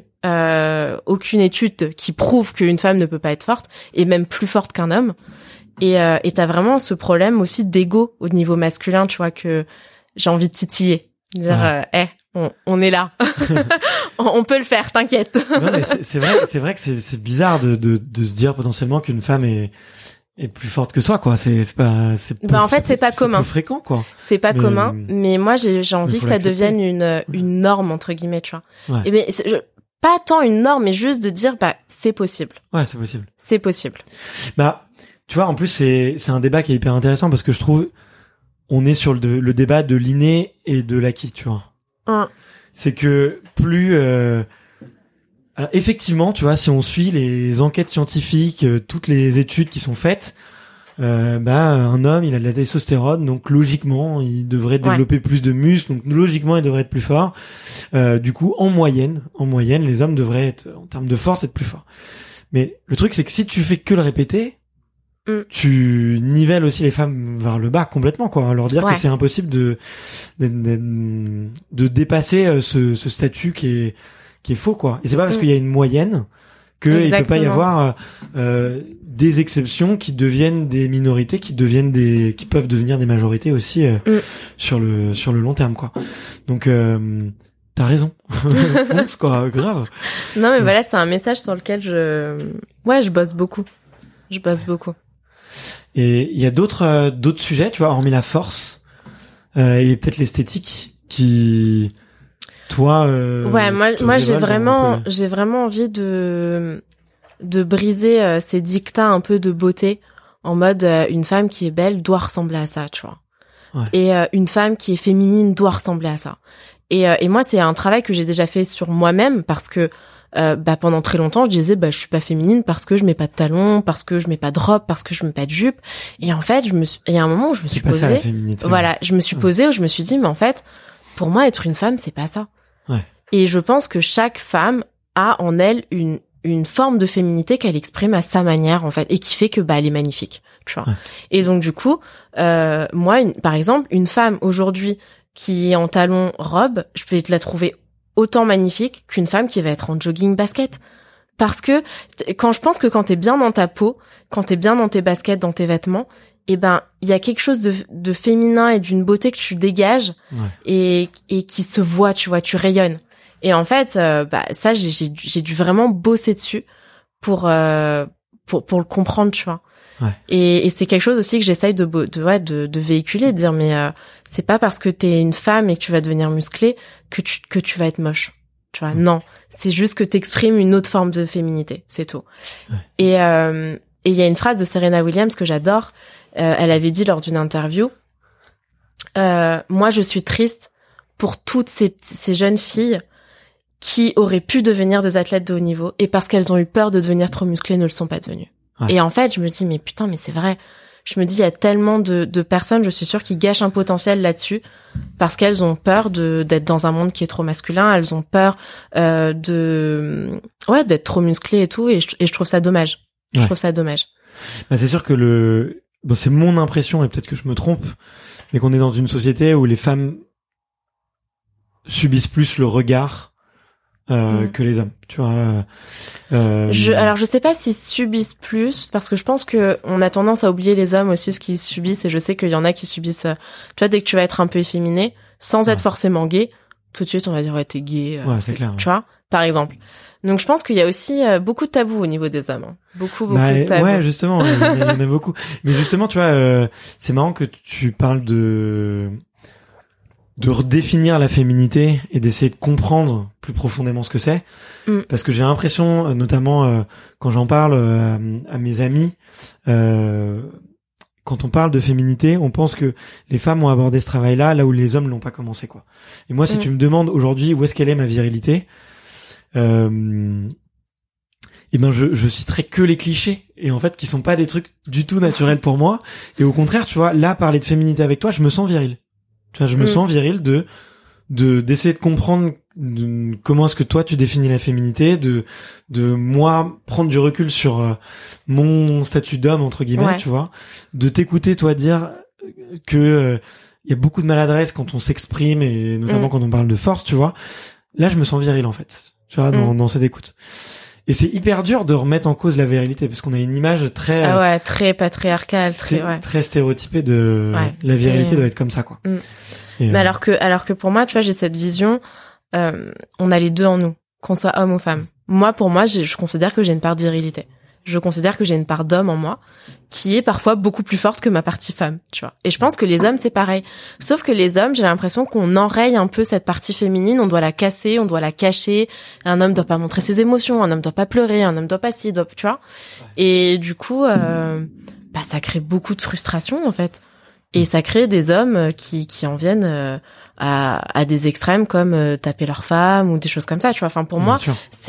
étude qui prouve qu'une femme ne peut pas être forte, et même plus forte qu'un homme. Et t'as vraiment ce problème aussi d'ego au niveau masculin, tu vois, que j'ai envie de titiller. Dire, On est là. On peut le faire, t'inquiète.
Non, mais c'est vrai que c'est bizarre de se dire potentiellement qu'une femme est plus forte que soi, quoi. C'est pas
commun.
C'est fréquent, quoi.
C'est pas commun, mais moi j'ai envie que ça devienne une norme entre guillemets, tu vois.
Ouais.
Et mais pas tant une norme, mais juste de dire c'est possible.
Ouais, c'est possible.
C'est possible.
Bah, tu vois, en plus c'est un débat qui est hyper intéressant parce que je trouve on est sur le débat de l'inné et de l'acquis, tu vois. C'est que plus alors, effectivement, tu vois, si on suit les enquêtes scientifiques, toutes les études qui sont faites, un homme, il a de la testostérone, donc logiquement, il devrait développer plus de muscles, donc logiquement, il devrait être plus fort. Du coup, en moyenne, les hommes devraient être, en termes de force, être plus forts. Mais le truc, c'est que si tu fais que le répéter, tu nivelles aussi les femmes vers le bas complètement, quoi. Leur dire que c'est impossible de dépasser ce statut qui est faux, quoi. Et c'est pas parce qu'il y a une moyenne que il peut pas y avoir des exceptions qui deviennent des minorités, qui peuvent devenir des majorités aussi sur le long terme, quoi. Donc t'as raison. Fonce, quoi, grave.
Non mais voilà, c'est un message sur lequel je bosse beaucoup.
Et il y a d'autres sujets, tu vois, hormis la force et peut-être l'esthétique qui toi
moi j'ai vraiment envie de briser ces dictats un peu de beauté en mode une femme qui est belle doit ressembler à ça, tu vois.
Ouais.
Et une femme qui est féminine doit ressembler à ça. Et moi c'est un travail que j'ai déjà fait sur moi-même parce que pendant très longtemps je disais je suis pas féminine parce que je mets pas de talons, parce que je mets pas de robe, parce que je mets pas de jupe. Et en fait il y a un moment où je me suis posée, je me suis posée où je me suis dit mais en fait pour moi être une femme c'est pas ça.
Ouais.
Et je pense que chaque femme a en elle une forme de féminité qu'elle exprime à sa manière en fait et qui fait que elle est magnifique, tu vois.
Ouais.
Et donc du coup moi par exemple une femme aujourd'hui qui est en talons robe, je peux te la trouver autant magnifique qu'une femme qui va être en jogging basket. Parce que quand t'es bien dans ta peau, quand t'es bien dans tes baskets, dans tes vêtements, il y a quelque chose de féminin et d'une beauté que tu dégages et qui se voit, tu vois, tu rayonnes. Et en fait, ça, j'ai dû vraiment bosser dessus pour le comprendre, tu vois.
Ouais.
Et c'est quelque chose aussi que j'essaye de véhiculer, de dire mais c'est pas parce que t'es une femme et que tu vas devenir musclée que tu vas être moche, tu vois. Non, c'est juste que t'exprimes une autre forme de féminité, c'est tout.
Ouais.
Et il y a une phrase de Serena Williams que j'adore. Elle avait dit lors d'une interview moi je suis triste pour toutes ces jeunes filles qui auraient pu devenir des athlètes de haut niveau et parce qu'elles ont eu peur de devenir trop musclées ne le sont pas devenues. Ouais. Et en fait, je me dis, mais putain, mais c'est vrai. Je me dis, il y a tellement de personnes, je suis sûre, qui gâchent un potentiel là-dessus parce qu'elles ont peur d'être dans un monde qui est trop masculin. Elles ont peur d'être trop musclées et tout. Et je trouve ça dommage. Je trouve ça dommage.
C'est sûr que c'est mon impression et peut-être que je me trompe, mais qu'on est dans une société où les femmes subissent plus le regard que les hommes, tu vois.
Alors je sais pas s'ils subissent plus parce que je pense que on a tendance à oublier les hommes aussi ce qu'ils subissent et je sais qu'il y en a qui subissent tu vois, dès que tu vas être un peu efféminé sans être forcément gay, tout de suite on va dire t'es gay,
c'est clair,
tu vois, par exemple. Donc je pense qu'il y a aussi beaucoup de tabous au niveau des hommes, hein. Beaucoup de tabous.
Ouais, justement, il y en a beaucoup. Mais justement, tu vois, c'est marrant que tu parles de redéfinir la féminité et d'essayer de comprendre plus profondément ce que c'est. Parce que j'ai l'impression, notamment quand j'en parle à mes amis, quand on parle de féminité, on pense que les femmes ont abordé ce travail-là là où les hommes l'ont pas commencé, quoi. Et moi, si tu me demandes aujourd'hui où est-ce qu'elle est ma virilité, je citerai que les clichés et en fait qui sont pas des trucs du tout naturels pour moi. Et au contraire, tu vois, là, parler de féminité avec toi, je me sens viril. Tu vois, je me sens viril d'essayer de comprendre comment est-ce que toi tu définis la féminité, de moi prendre du recul sur mon statut d'homme entre guillemets, tu vois, de t'écouter toi dire que il y a beaucoup de maladresse quand on s'exprime et notamment quand on parle de force, tu vois. Là, je me sens viril en fait, tu vois, dans cette écoute. Et c'est hyper dur de remettre en cause la virilité parce qu'on a une image très
très patriarcale,
très stéréotypée de la virilité doit être comme ça quoi.
Mais alors que pour moi, tu vois, j'ai cette vision, on a les deux en nous, qu'on soit homme ou femme. Moi, pour moi, je considère que j'ai une part de virilité. Je considère que j'ai une part d'homme en moi qui est parfois beaucoup plus forte que ma partie femme, tu vois. Et je pense que les hommes, c'est pareil. Sauf que les hommes, j'ai l'impression qu'on enraye un peu cette partie féminine, on doit la casser, on doit la cacher. Un homme doit pas montrer ses émotions, un homme doit pas pleurer, un homme doit pas tu vois. Et du coup, ça crée beaucoup de frustration, en fait. Et ça crée des hommes qui en viennent à des extrêmes comme taper leur femme ou des choses comme ça, tu vois. Enfin, pour moi,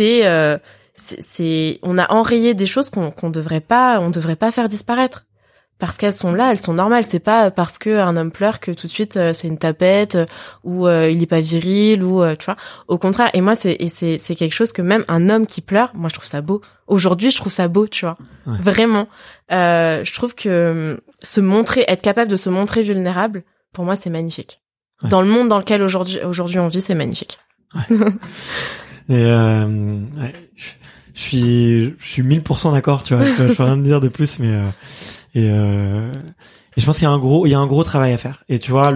on a enrayé des choses qu'on devrait pas faire disparaître parce qu'elles sont là, elles sont normales. C'est pas parce que un homme pleure que tout de suite c'est une tapette ou il est pas viril ou tu vois. Au contraire. Et moi c'est quelque chose que même un homme qui pleure, moi je trouve ça beau. Aujourd'hui je trouve ça beau, tu vois. Ouais. Vraiment. Je trouve que être capable de se montrer vulnérable, pour moi c'est magnifique. Ouais. Dans le monde dans lequel aujourd'hui on vit, c'est magnifique.
Ouais. Et je suis 1000% d'accord, tu vois. Je peux rien dire de plus, mais et je pense qu'il y a un gros travail à faire. Et tu vois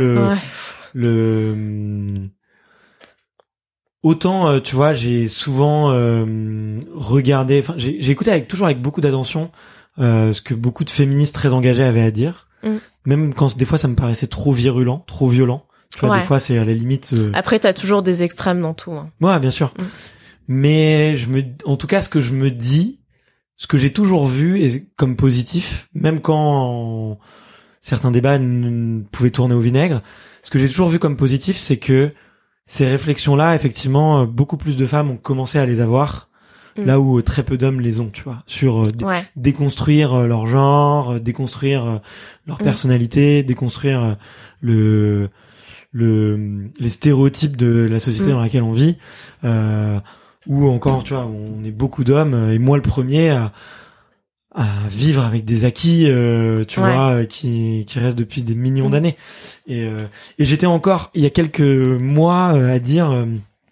autant tu vois, j'ai souvent regardé, enfin j'ai écouté toujours avec beaucoup d'attention ce que beaucoup de féministes très engagées avaient à dire, même quand des fois ça me paraissait trop virulent, trop violent. Tu vois, des fois c'est à la limite.
Après t'as toujours des extrêmes dans tout. Hein.
Ouais, bien sûr. Mais en tout cas, ce que je me dis, ce que j'ai toujours vu et comme positif, même quand certains débats pouvaient tourner au vinaigre, ce que j'ai toujours vu comme positif, c'est que ces réflexions-là, effectivement, beaucoup plus de femmes ont commencé à les avoir, là où très peu d'hommes les ont, tu vois, sur déconstruire leur genre, déconstruire leur personnalité, déconstruire les stéréotypes de la société dans laquelle on vit, ou encore, tu vois, on est beaucoup d'hommes, et moi le premier à vivre avec des acquis, tu vois, qui restent depuis des millions d'années. Et j'étais encore, il y a quelques mois, à dire,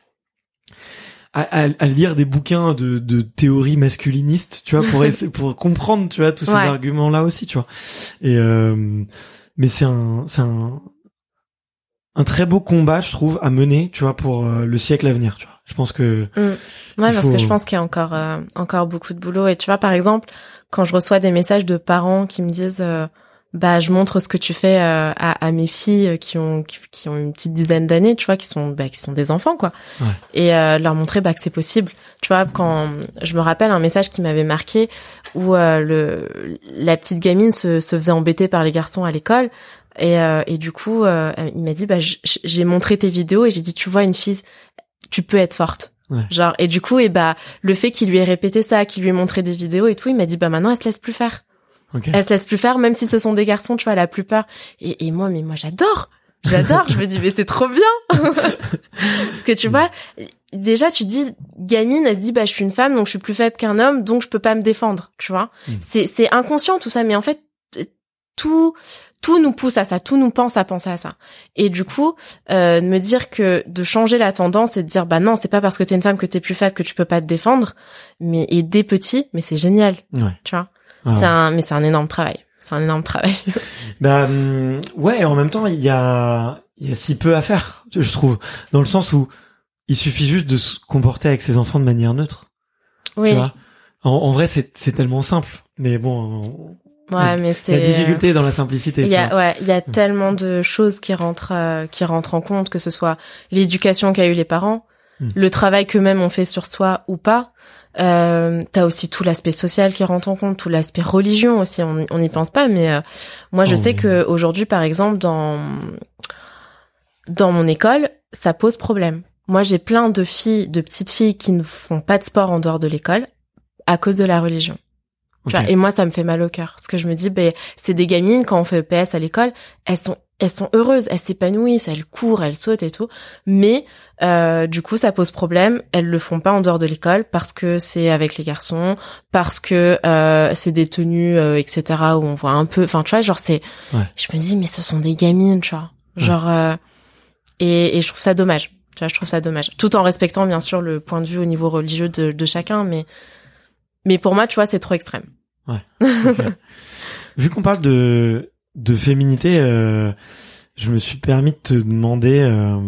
à lire des bouquins de théorie masculiniste, tu vois, pour comprendre, tu vois, tous ces arguments-là aussi, tu vois. Et mais c'est un très beau combat, je trouve, à mener, tu vois, pour le siècle à venir, tu vois. Je pense que
parce que je pense qu'il y a encore beaucoup de boulot. Et tu vois, par exemple, quand je reçois des messages de parents qui me disent je montre ce que tu fais à mes filles qui ont une petite dizaine d'années, tu vois, qui sont des enfants quoi. Ouais. Et leur montrer que c'est possible. Tu vois, quand je me rappelle un message qui m'avait marqué où la petite gamine se faisait embêter par les garçons à l'école. Et du coup, il m'a dit, j'ai montré tes vidéos et j'ai dit, tu vois, une fille, tu peux être forte. Ouais. Genre, et du coup, le fait qu'il lui ait répété ça, qu'il lui ait montré des vidéos et tout, il m'a dit, maintenant, elle se laisse plus faire. Okay. Elle se laisse plus faire, même si ce sont des garçons, tu vois, elle a plus peur. Et moi, j'adore. Je me dis, mais c'est trop bien. Parce que tu vois, déjà, tu dis, gamine, elle se dit, je suis une femme, donc je suis plus faible qu'un homme, donc je peux pas me défendre, tu vois. C'est inconscient, tout ça, mais en fait, tout nous pousse à ça, tout nous pense à penser à ça. Et du coup, me dire que de changer la tendance et de dire non, c'est pas parce que t'es une femme que t'es plus faible que tu peux pas te défendre, mais aider petit, mais c'est génial. Ouais. Tu vois. Ouais. C'est un énorme travail. C'est un énorme travail.
Ouais, et en même temps, il y a si peu à faire, je trouve, dans le sens où il suffit juste de se comporter avec ses enfants de manière neutre. Oui. Tu vois. En vrai, c'est tellement simple, mais bon.
Ouais, mais c'est
la difficulté dans la simplicité.
Il y a tellement de choses qui rentrent en compte, que ce soit l'éducation qu'a eu les parents, le travail qu'eux-mêmes ont fait sur soi ou pas. T'as aussi tout l'aspect social qui rentre en compte, tout l'aspect religion aussi. On n'y pense pas, mais moi je sais que aujourd'hui, par exemple, dans mon école, ça pose problème. Moi, j'ai plein de petites filles qui ne font pas de sport en dehors de l'école à cause de la religion. Okay. Et moi, ça me fait mal au cœur. Parce que je me dis, c'est des gamines, quand on fait EPS à l'école, elles sont heureuses, elles s'épanouissent, elles courent, elles sautent et tout. Mais, du coup, ça pose problème. Elles le font pas en dehors de l'école parce que c'est avec les garçons, parce que, c'est des tenues, etc., où on voit un peu, enfin, tu vois, genre, je me dis, mais ce sont des gamines, tu vois. Genre, et je trouve ça dommage. Tu vois, je trouve ça dommage. Tout en respectant, bien sûr, le point de vue au niveau religieux de chacun, mais pour moi, tu vois, c'est trop extrême.
Ouais. Okay. Vu qu'on parle de féminité, je me suis permis de te demander,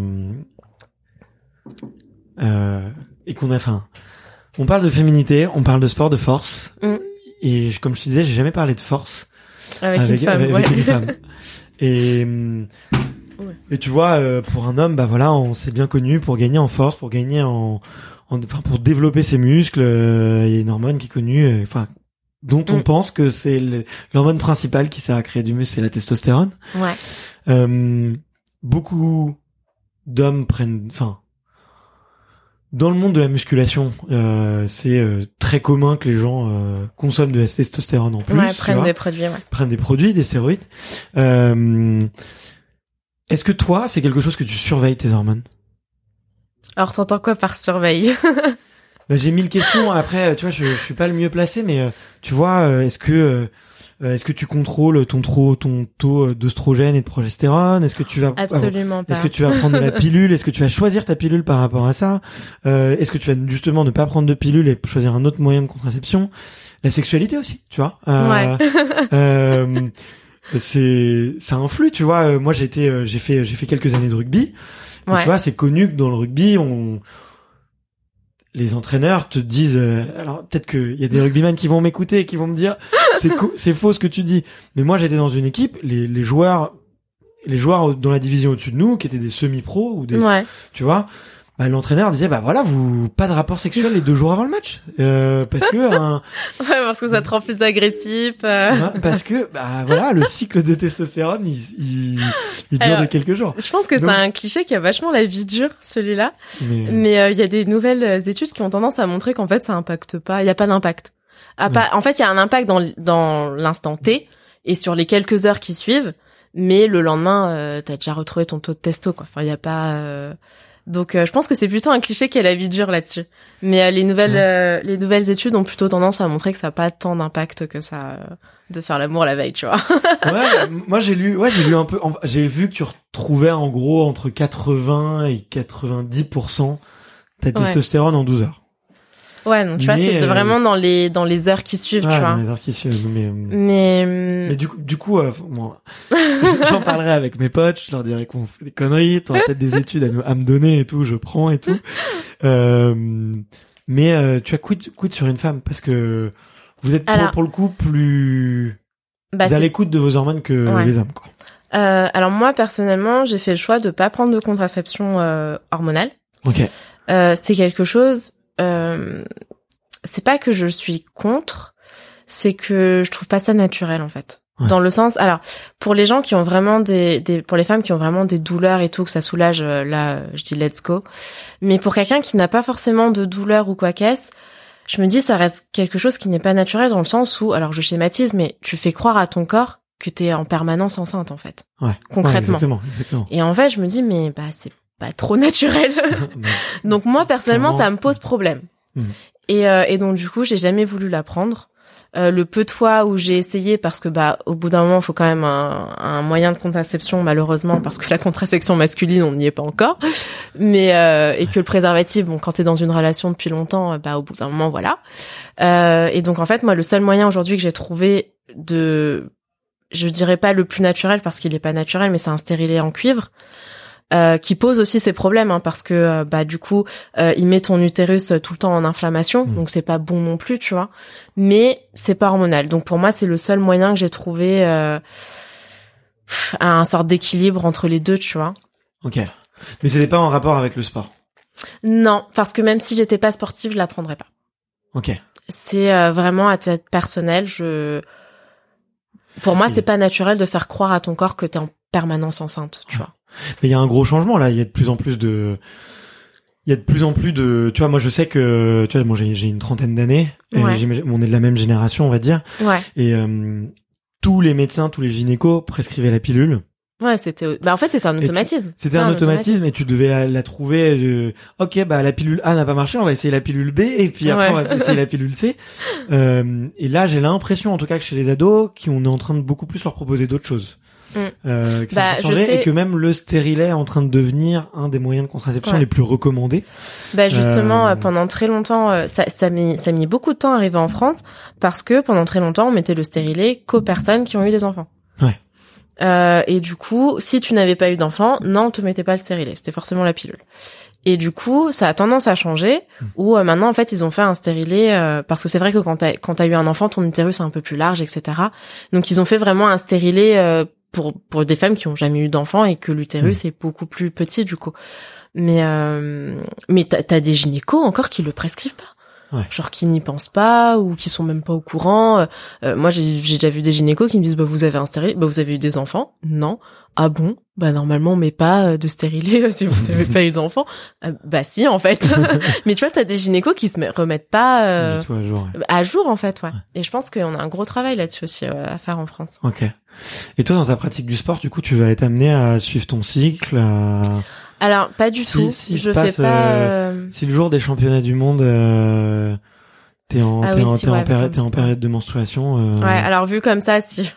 et on parle de féminité, on parle de sport de force, et comme je te disais, j'ai jamais parlé de force
avec une
femme. Et tu vois, pour un homme, bah voilà, on s'est bien connu pour gagner en force, pour gagner pour développer ses muscles. Il y a une hormone qui est connue, dont on pense que c'est l'hormone principale qui sert à créer du muscle, c'est la testostérone.
Ouais.
Beaucoup d'hommes dans le monde de la musculation, c'est très commun que les gens consomment de la testostérone en plus.
Ouais, prennent des produits, ouais.
Prennent des produits, des stéroïdes. Est-ce que toi, c'est quelque chose que tu surveilles tes hormones?
Alors, t'entends quoi par surveille?
Bah, j'ai 1000 questions. Après, tu vois, je suis pas le mieux placé, mais tu vois, est-ce que tu contrôles ton taux d'œstrogène et de progestérone? Est-ce que tu vas
Absolument pas.
Est-ce que tu vas prendre de la pilule? Est-ce que tu vas choisir ta pilule par rapport à ça? Est-ce que tu vas justement ne pas prendre de pilule et choisir un autre moyen de contraception? La sexualité aussi, tu vois.
Ouais.
Ça influe, tu vois. Moi, j'ai fait quelques années de rugby. Et
Ouais.
tu vois, c'est connu que dans le rugby, les entraîneurs te disent, alors peut-être qu'il y a des rugbymen qui vont m'écouter et qui vont me dire, c'est faux ce que tu dis. Mais moi, j'étais dans une équipe, les joueurs dans la division au-dessus de nous, qui étaient des semi-pros ou
Ouais.
tu vois, bah, l'entraîneur disait, bah voilà, pas de rapport sexuel les 2 jours avant le match, parce que
Ouais, parce que ça te rend plus agressif.
parce que bah voilà, le cycle de testostérone, il dure
Alors,
de quelques jours.
Je pense que
Donc,
c'est un cliché qui a vachement la vie dure, celui-là.
mais
Mais il y a des nouvelles études qui ont tendance à montrer qu'en fait, ça impacte pas. Il y a pas d'impact. En fait, il y a un impact dans l'instant T et sur les quelques heures qui suivent. Mais le lendemain, t'as déjà retrouvé ton taux de testo, quoi. Enfin, il y a pas. Donc, je pense que c'est plutôt un cliché qui a la vie dure là-dessus. Mais les nouvelles études ont plutôt tendance à montrer que ça n'a pas tant d'impact que ça de faire l'amour la veille, tu vois.
ouais, moi j'ai lu un peu, j'ai vu que tu retrouvais en gros entre 80 et 90% ta testostérone en 12 heures.
Ouais, donc tu vois, c'est vraiment dans les heures qui suivent, tu vois.
Dans les heures qui suivent.
Mais
du coup, moi, j'en parlerai avec mes potes, je leur dirai qu'on fait des conneries, t'auras peut-être des études à me donner et tout, je prends et tout. Mais tu as quid sur une femme parce que vous êtes pour le coup plus à l'écoute de vos hormones que les hommes, quoi.
Alors moi personnellement, j'ai fait le choix de pas prendre de contraception hormonale.
Ok.
C'est quelque chose. C'est pas que je suis contre, c'est que je trouve pas ça naturel en fait. Ouais. Dans le sens, alors pour les gens qui ont vraiment pour les femmes qui ont vraiment des douleurs et tout, que ça soulage, là je dis let's go. Mais pour quelqu'un qui n'a pas forcément de douleur ou quoi qu'est-ce, je me dis ça reste quelque chose qui n'est pas naturel dans le sens où, alors je schématise, mais tu fais croire à ton corps que t'es en permanence enceinte en fait.
Ouais.
Concrètement.
Ouais, exactement.
Et en fait je me dis mais c'est pas trop naturel. Donc moi personnellement ça me pose problème. Et donc du coup j'ai jamais voulu la prendre. Le peu de fois où j'ai essayé, parce que au bout d'un moment il faut quand même un moyen de contraception malheureusement, parce que la contraception masculine on n'y est pas encore, mais et que le préservatif, bon quand t'es dans une relation depuis longtemps, au bout d'un moment voilà. Et donc en fait moi le seul moyen aujourd'hui que j'ai trouvé je dirais pas le plus naturel parce qu'il est pas naturel, mais c'est un stérilet en cuivre. Qui pose aussi ses problèmes, hein, parce que du coup il met ton utérus tout le temps en inflammation, donc c'est pas bon non plus, tu vois, mais c'est pas hormonal. Donc pour moi c'est le seul moyen que j'ai trouvé un sorte d'équilibre entre les deux, tu vois.
Ok, mais c'était pas en rapport avec le sport?
Non, parce que même si j'étais pas sportive je la prendrais pas.
Ok.
C'est vraiment à titre personnel, pour moi c'est pas naturel de faire croire à ton corps que t'es en permanence enceinte, tu vois.
Mais il y a un gros changement là, il y a de plus en plus de tu vois, moi je sais que tu vois, moi j'ai une trentaine d'années,
ouais.
On est de la même génération, on va dire.
Ouais.
Et tous les médecins, tous les gynécos prescrivaient la pilule.
Ouais, en fait c'était un automatisme.
C'était un automatisme et tu devais la trouver OK, la pilule A n'a pas marché, on va essayer la pilule B et puis après on va essayer la pilule C. Et là, j'ai l'impression en tout cas que chez les ados on est en train de beaucoup plus leur proposer d'autres choses. qui sont en train de changer, et que même le stérilet est en train de devenir un des moyens de contraception les plus recommandés.
Justement, pendant très longtemps, ça a mis beaucoup de temps à arriver en France, parce que pendant très longtemps, on mettait le stérilet qu'aux personnes qui ont eu des enfants.
Ouais.
Et du coup, si tu n'avais pas eu d'enfant, non, on te mettait pas le stérilet, c'était forcément la pilule. Et du coup, ça a tendance à changer, où maintenant, en fait, ils ont fait un stérilet, parce que c'est vrai que quand t'as eu un enfant, ton utérus est un peu plus large, etc. Donc, ils ont fait vraiment un stérilet pour des femmes qui ont jamais eu d'enfant et que l'utérus est beaucoup plus petit, du coup. Mais t'as des gynécos encore qui le prescrivent pas.
Ouais.
Genre qui n'y pensent pas ou qui sont même pas au courant. Moi j'ai déjà vu des gynécos qui me disent vous avez un stérilet, vous avez eu des enfants? Non. Ah bon? Normalement on met pas de stérilet si vous avez pas eu d'enfants. Si en fait. Mais tu vois t'as des gynécos qui se remettent pas
du tout à jour.
À jour en fait, ouais. Et je pense qu'on a un gros travail là-dessus aussi à faire en France.
OK. Et toi dans ta pratique du sport, du coup, tu vas être amené à suivre ton cycle
Alors, pas du tout. Je fais pas.
Si le jour des championnats du monde, t'es en période de menstruation.
Ouais. Alors vu comme ça, si.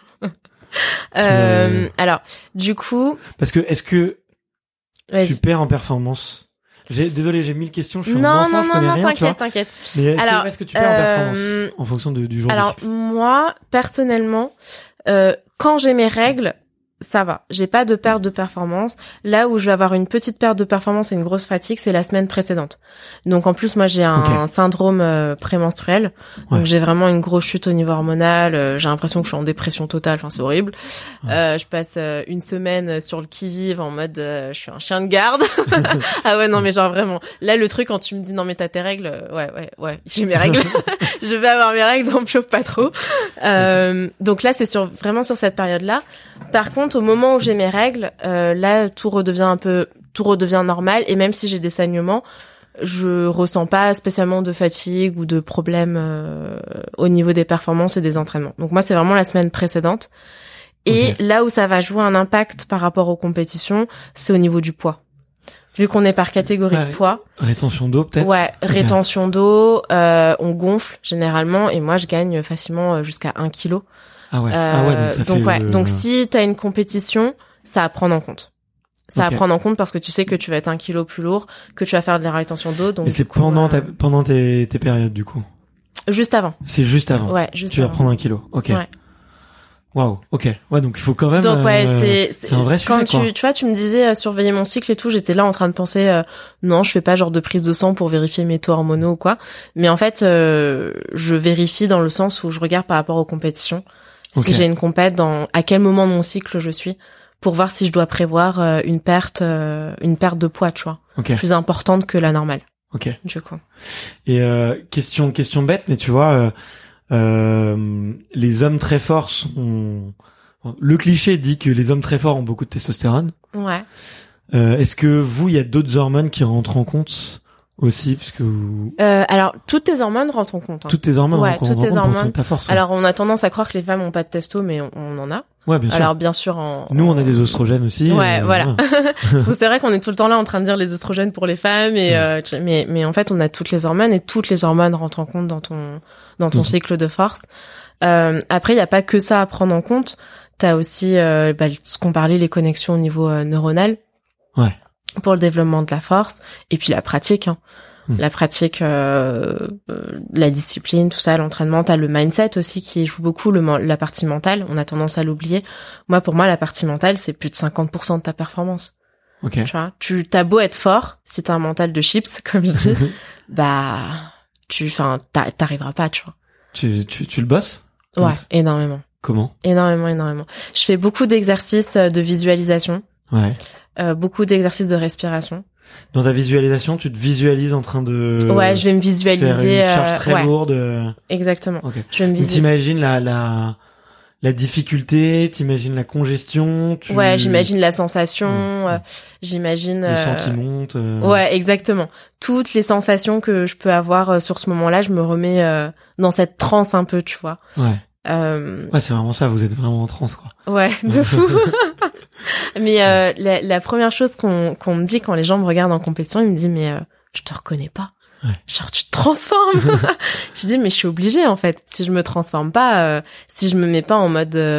Alors, du coup.
Parce que est-ce que tu perds en performance? Désolé, j'ai 1000 questions. Je suis
non,
je connais rien.
T'inquiète.
Mais est-ce que tu perds en performance en fonction du jour?
Alors moi, personnellement, quand j'ai mes règles, ça va. J'ai pas de perte de performance. Là où je vais avoir une petite perte de performance et une grosse fatigue, c'est la semaine précédente. Donc en plus, moi j'ai un syndrome prémenstruel. Donc j'ai vraiment une grosse chute au niveau hormonal. J'ai l'impression que je suis en dépression totale. Enfin, c'est horrible. Je passe une semaine sur le qui-vive en mode je suis un chien de garde. Ah ouais, non mais genre vraiment. Là le truc quand tu me dis non mais t'as tes règles, ouais, j'ai mes règles. Je vais avoir mes règles, donc me chauffe pas trop. Donc là c'est vraiment sur cette période-là. Par contre, au moment où j'ai mes règles, là, tout redevient normal. Et même si j'ai des saignements, je ressens pas spécialement de fatigue ou de problème au niveau des performances et des entraînements. Donc moi, c'est vraiment la semaine précédente. Et là où ça va jouer un impact par rapport aux compétitions, c'est au niveau du poids. Vu qu'on est par catégorie de poids.
Rétention d'eau, peut-être? Ouais,
rétention d'eau, on gonfle généralement. Et moi, je gagne facilement jusqu'à 1 kilo.
Ah ouais,
donc si t'as une compétition, ça à prendre en compte. Ça à prendre en compte parce que tu sais que tu vas être 1 kilo plus lourd, que tu vas faire de la rétention d'eau. Donc
et c'est pendant tes périodes du coup.
Juste avant.
C'est juste avant.
Ouais, juste.
Tu
avant.
vas prendre 1 kilo. Ok.
Ouais.
Waouh. Ok. Ouais, donc il faut quand même.
Donc
c'est un vrai sujet.
Quand tu vois, tu me disais surveiller mon cycle et tout, j'étais là en train de penser non, je fais pas genre de prise de sang pour vérifier mes taux hormonaux ou quoi. Mais en fait, je vérifie dans le sens où je regarde par rapport aux compétitions. Si j'ai une compète, à quel moment de mon cycle je suis, pour voir si je dois prévoir une perte de poids, tu vois, plus importante que la normale.
Ok.
Du coup.
Et question bête, mais tu vois, les hommes très forts sont. Le cliché dit que les hommes très forts ont beaucoup de testostérone.
Ouais.
Est-ce que il y a d'autres hormones qui rentrent en compte? Aussi, parce que
alors toutes tes hormones rentrent en compte. Hein.
Toutes tes hormones rentrent en compte pour ta force.
Alors on a tendance à croire que les femmes ont pas de testo, mais on en a.
Ouais, bien sûr.
Alors bien sûr,
nous on a des oestrogènes aussi.
Ouais, voilà. C'est vrai qu'on est tout le temps là en train de dire les oestrogènes pour les femmes, et mais en fait on a toutes les hormones et toutes les hormones rentrent en compte dans ton cycle de force. Après il y a pas que ça à prendre en compte. T'as aussi ce qu'on parlait, les connexions au niveau neuronal.
Ouais.
Pour le développement de la force et puis la pratique la pratique la discipline, tout ça, l'entraînement. T'as le mindset aussi qui joue beaucoup, la partie mentale, on a tendance à l'oublier. Pour moi la partie mentale c'est plus de 50% de ta performance.
Tu
vois, t'as beau être fort, si t'as un mental de chips comme je dis, t'arriveras pas, tu vois.
Tu le bosses?
Ouais, énormément.
Comment?
Énormément. Je fais beaucoup d'exercices de visualisation.
Ouais.
Beaucoup d'exercices de respiration.
Dans ta visualisation, tu te visualises en train de.
Ouais, je vais me visualiser.
Faire une charge très lourde.
Exactement.
Okay.
Je vais me visualiser.
T'imagines la difficulté, t'imagines la congestion.
Ouais, j'imagine la sensation. J'imagine.
Le sang qui monte.
Ouais, exactement. Toutes les sensations que je peux avoir sur ce moment-là, je me remets dans cette transe un peu, tu vois.
Ouais. Ouais, c'est vraiment ça. Vous êtes vraiment en transe, quoi.
Ouais, de fou. Mais la première chose qu'on me dit quand les gens me regardent en compétition, ils me disent mais je te reconnais pas.
Ouais.
Genre tu te transformes. Je dis mais je suis obligée en fait. Si je me transforme pas, si je me mets pas en mode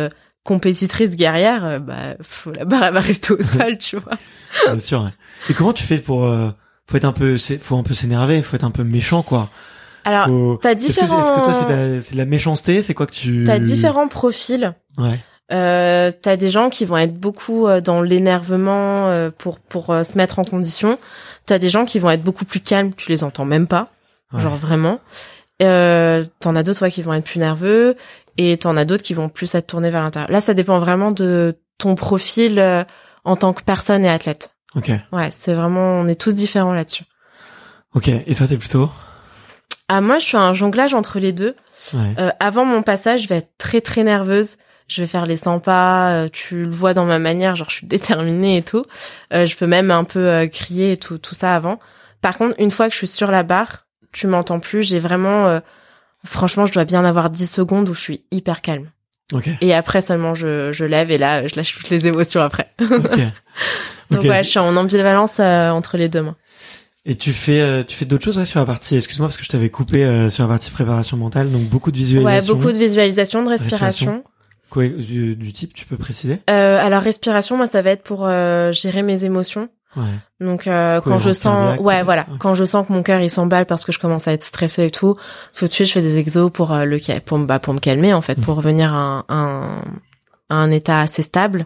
compétitrice guerrière, la barre elle va rester au sol, tu vois.
Bien sûr. Ouais. Et comment tu fais pour faut un peu s'énerver, faut être un peu méchant, quoi.
Alors, t'as différents.
Est-ce que toi c'est de la méchanceté, c'est quoi que tu.
T'as différents profils.
Ouais.
T'as des gens qui vont être beaucoup dans l'énervement pour se mettre en condition. T'as des gens qui vont être beaucoup plus calmes, tu les entends même pas, genre vraiment. T'en as d'autres qui vont être plus nerveux et t'en as d'autres qui vont plus être tournés vers l'intérieur. Là, ça dépend vraiment de ton profil en tant que personne et athlète.
Ok.
Ouais, c'est vraiment, on est tous différents là-dessus.
Ok. Et toi, t'es plutôt?
Ah, moi, je suis un jonglage entre les deux.
Ouais.
Avant mon passage, je vais être très très nerveuse. Je vais faire les 100 pas, tu le vois dans ma manière, genre je suis déterminée et tout. Je peux même un peu crier et tout ça avant. Par contre, une fois que je suis sur la barre, tu m'entends plus, j'ai vraiment... franchement, je dois bien avoir 10 secondes où je suis hyper calme.
Okay.
Et après seulement, je lève et là, je lâche toutes les émotions après.
Okay.
Donc ouais, je suis en ambivalence entre les deux, moi.
Et tu fais d'autres choses sur la partie, excuse-moi parce que je t'avais coupé sur la partie préparation mentale, donc beaucoup de visualisation.
Ouais, beaucoup de visualisation, de respiration.
Quoi, du type, tu peux préciser?
Alors respiration, moi ça va être pour gérer mes émotions.
Ouais.
Donc quand je sens quand je sens que mon cœur il s'emballe parce que je commence à être stressée et tout de suite je fais des exos pour me calmer en fait, pour revenir à un état assez stable.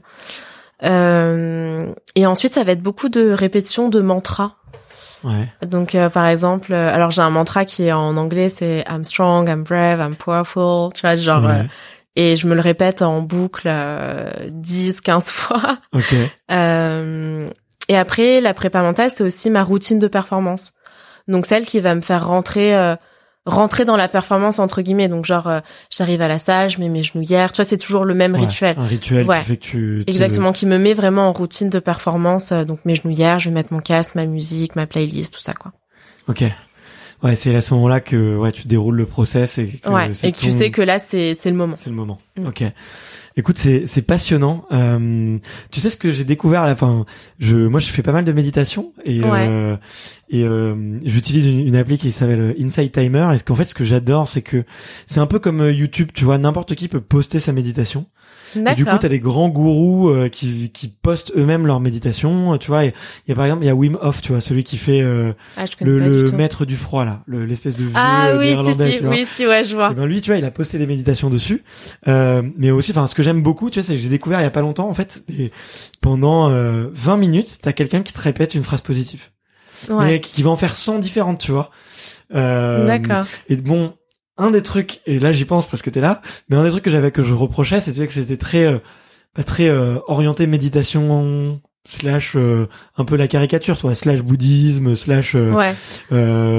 Et ensuite ça va être beaucoup de répétitions de mantras.
Ouais.
Donc par exemple, alors j'ai un mantra qui est en anglais, c'est I'm strong, I'm brave, I'm powerful, tu vois, genre et je me le répète en boucle 10-15 fois.
OK.
Et après, la prépa mentale, c'est aussi ma routine de performance. Donc celle qui va me faire rentrer dans la performance entre guillemets. Donc genre j'arrive à la salle, je mets mes genouillères, tu vois, c'est toujours le même rituel.
Un rituel qui fait que
exactement, qui me met vraiment en routine de performance. Donc mes genouillères, je vais mettre mon casque, ma musique, ma playlist, tout ça quoi.
OK. Ouais, c'est à ce moment-là que tu déroules le process et que
tu sais que là c'est le moment.
C'est le moment. OK. Écoute, c'est passionnant. Tu sais ce que j'ai découvert à la fin. Moi, je fais pas mal de méditation et j'utilise une appli qui s'appelle Insight Timer. Et ce que j'adore, c'est que c'est un peu comme YouTube. Tu vois, n'importe qui peut poster sa méditation.
D'accord.
Et du coup, t'as des grands gourous qui postent eux-mêmes leur méditation. Tu vois, il y a par exemple, il y a Wim Hof, tu vois, celui qui fait le maître du froid là, l'espèce de vieux néerlandais.
Je vois.
Et ben lui, tu vois, il a posté des méditations dessus. Mais aussi, ce que j'aime beaucoup, tu vois, c'est que j'ai découvert il y a pas longtemps, en fait, pendant 20 minutes, t'as quelqu'un qui te répète une phrase positive, mais qui va en faire 100 différentes, tu vois.
D'accord.
Et bon. Un des trucs, et là j'y pense parce que t'es là, mais un des trucs que je reprochais, c'est que c'était très orienté méditation / un peu la caricature, toi, / bouddhisme /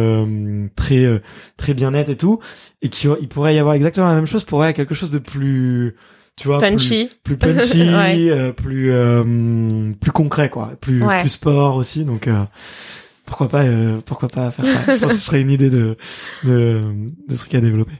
très bien-être et tout, et il pourrait y avoir exactement la même chose pour quelque chose de plus, tu vois,
punchy,
plus punchy, plus concret quoi, plus sport aussi, donc pourquoi pas faire ça. Je pense que ce serait une idée de truc à développer.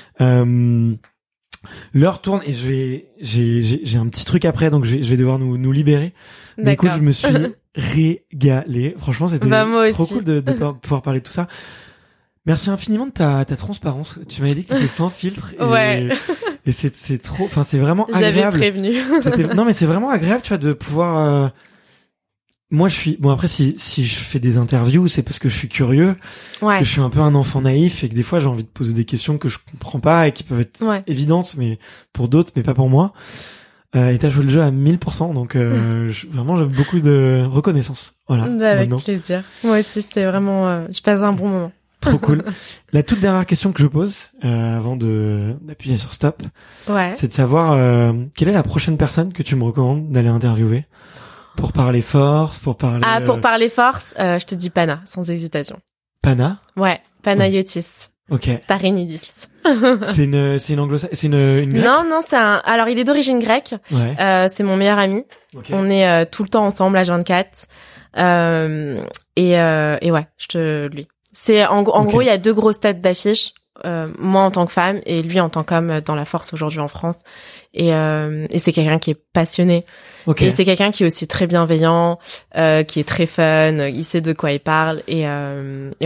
L'heure tourne et j'ai un petit truc après, donc je vais devoir nous libérer. Mais écoute, je me suis régalé. Franchement, c'était trop cool de pouvoir parler de tout ça. Merci infiniment de ta transparence. Tu m'avais dit que c'était sans filtre et c'est trop, c'est vraiment agréable.
J'avais prévenu.
Non mais c'est vraiment agréable, tu vois, de pouvoir moi après si je fais des interviews, c'est parce que je suis curieux, que je suis un peu un enfant naïf et que des fois j'ai envie de poser des questions que je comprends pas et qui peuvent être évidentes mais pour d'autres mais pas pour moi. Et t'as joué le jeu à 1000%, donc vraiment j'ai beaucoup de reconnaissance. Voilà.
Avec plaisir. Moi aussi c'était vraiment je passe un bon moment.
Trop cool. La toute dernière question que je pose avant d'appuyer sur stop, c'est de savoir quelle est la prochaine personne que tu me recommandes d'aller interviewer. Pour parler force, pour parler...
pour parler force, je te dis Pana, sans hésitation.
Pana?
Ouais, Panayotis.
Ok.
Tarinidis.
C'est une anglo-saxonne, c'est une grecque?
Non, alors il est d'origine grecque.
Ouais.
C'est mon meilleur ami. Okay. On est tout le temps ensemble à 24. Et lui. C'est en gros, il y a 2 grosses têtes d'affiche. Moi en tant que femme et lui en tant qu'homme dans la force aujourd'hui en France. Et c'est quelqu'un qui est passionné.
Okay.
Et c'est quelqu'un qui est aussi très bienveillant, qui est très fun, il sait de quoi il parle et ouais.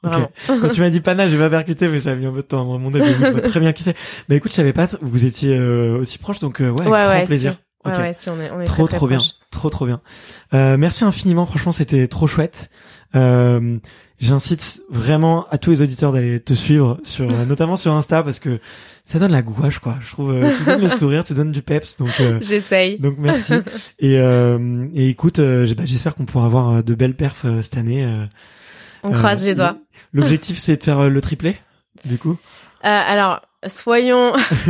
Vraiment.
Okay. Quand tu m'as dit Pana, j'ai pas percuté, mais ça a mis un peu de temps à mon début. Je vois très bien qui c'est. Bah écoute, je savais pas, vous étiez aussi proches, donc grand plaisir.
Si. Ouais, si, on est
trop
très
bien,
proches.
trop bien. Merci infiniment, franchement, c'était trop chouette. J'incite vraiment à tous les auditeurs d'aller te suivre sur, notamment sur Insta, parce que ça donne la gouache, quoi. Je trouve, tu donnes le sourire, tu donnes du peps, donc
j'essaye.
Donc merci. Et écoute, j'espère qu'on pourra avoir de belles perfs cette année.
On croise les doigts.
L'objectif, c'est de faire le triplé, du coup.
Alors, soyons.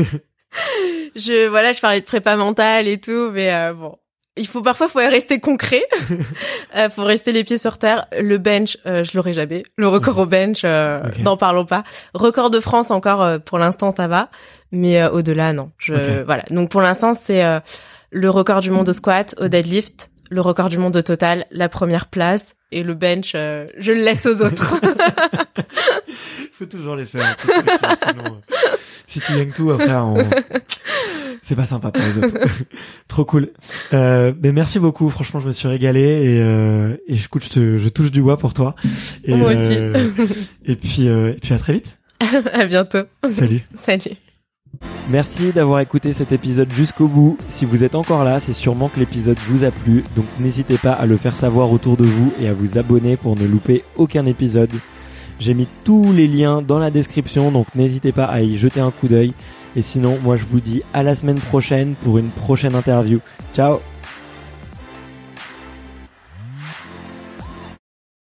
Je parlais de prépa mentale et tout, mais bon. Faut rester concret. Faut rester les pieds sur terre. Le bench, je l'aurai jamais. Le record au bench, n'en parlons pas. Record de France encore, pour l'instant, ça va. Mais au-delà, non. Voilà. Donc pour l'instant, c'est le record du monde au squat, au deadlift, le record du monde au total, la première place, et le bench, je le laisse aux autres.
Faut toujours laisser un truc, sinon, si tu gagnes tout, après, c'est pas sympa pour les autres. Trop cool. Mais merci beaucoup. Franchement, je me suis régalé et écoute, je touche du bois pour toi. Et,
moi aussi.
et puis à très vite.
À bientôt.
Salut.
Salut.
Merci d'avoir écouté cet épisode jusqu'au bout. Si vous êtes encore là, c'est sûrement que l'épisode vous a plu. Donc n'hésitez pas à le faire savoir autour de vous et à vous abonner pour ne louper aucun épisode. J'ai mis tous les liens dans la description, donc n'hésitez pas à y jeter un coup d'œil. Et sinon, moi je vous dis à la semaine prochaine pour une prochaine interview. Ciao!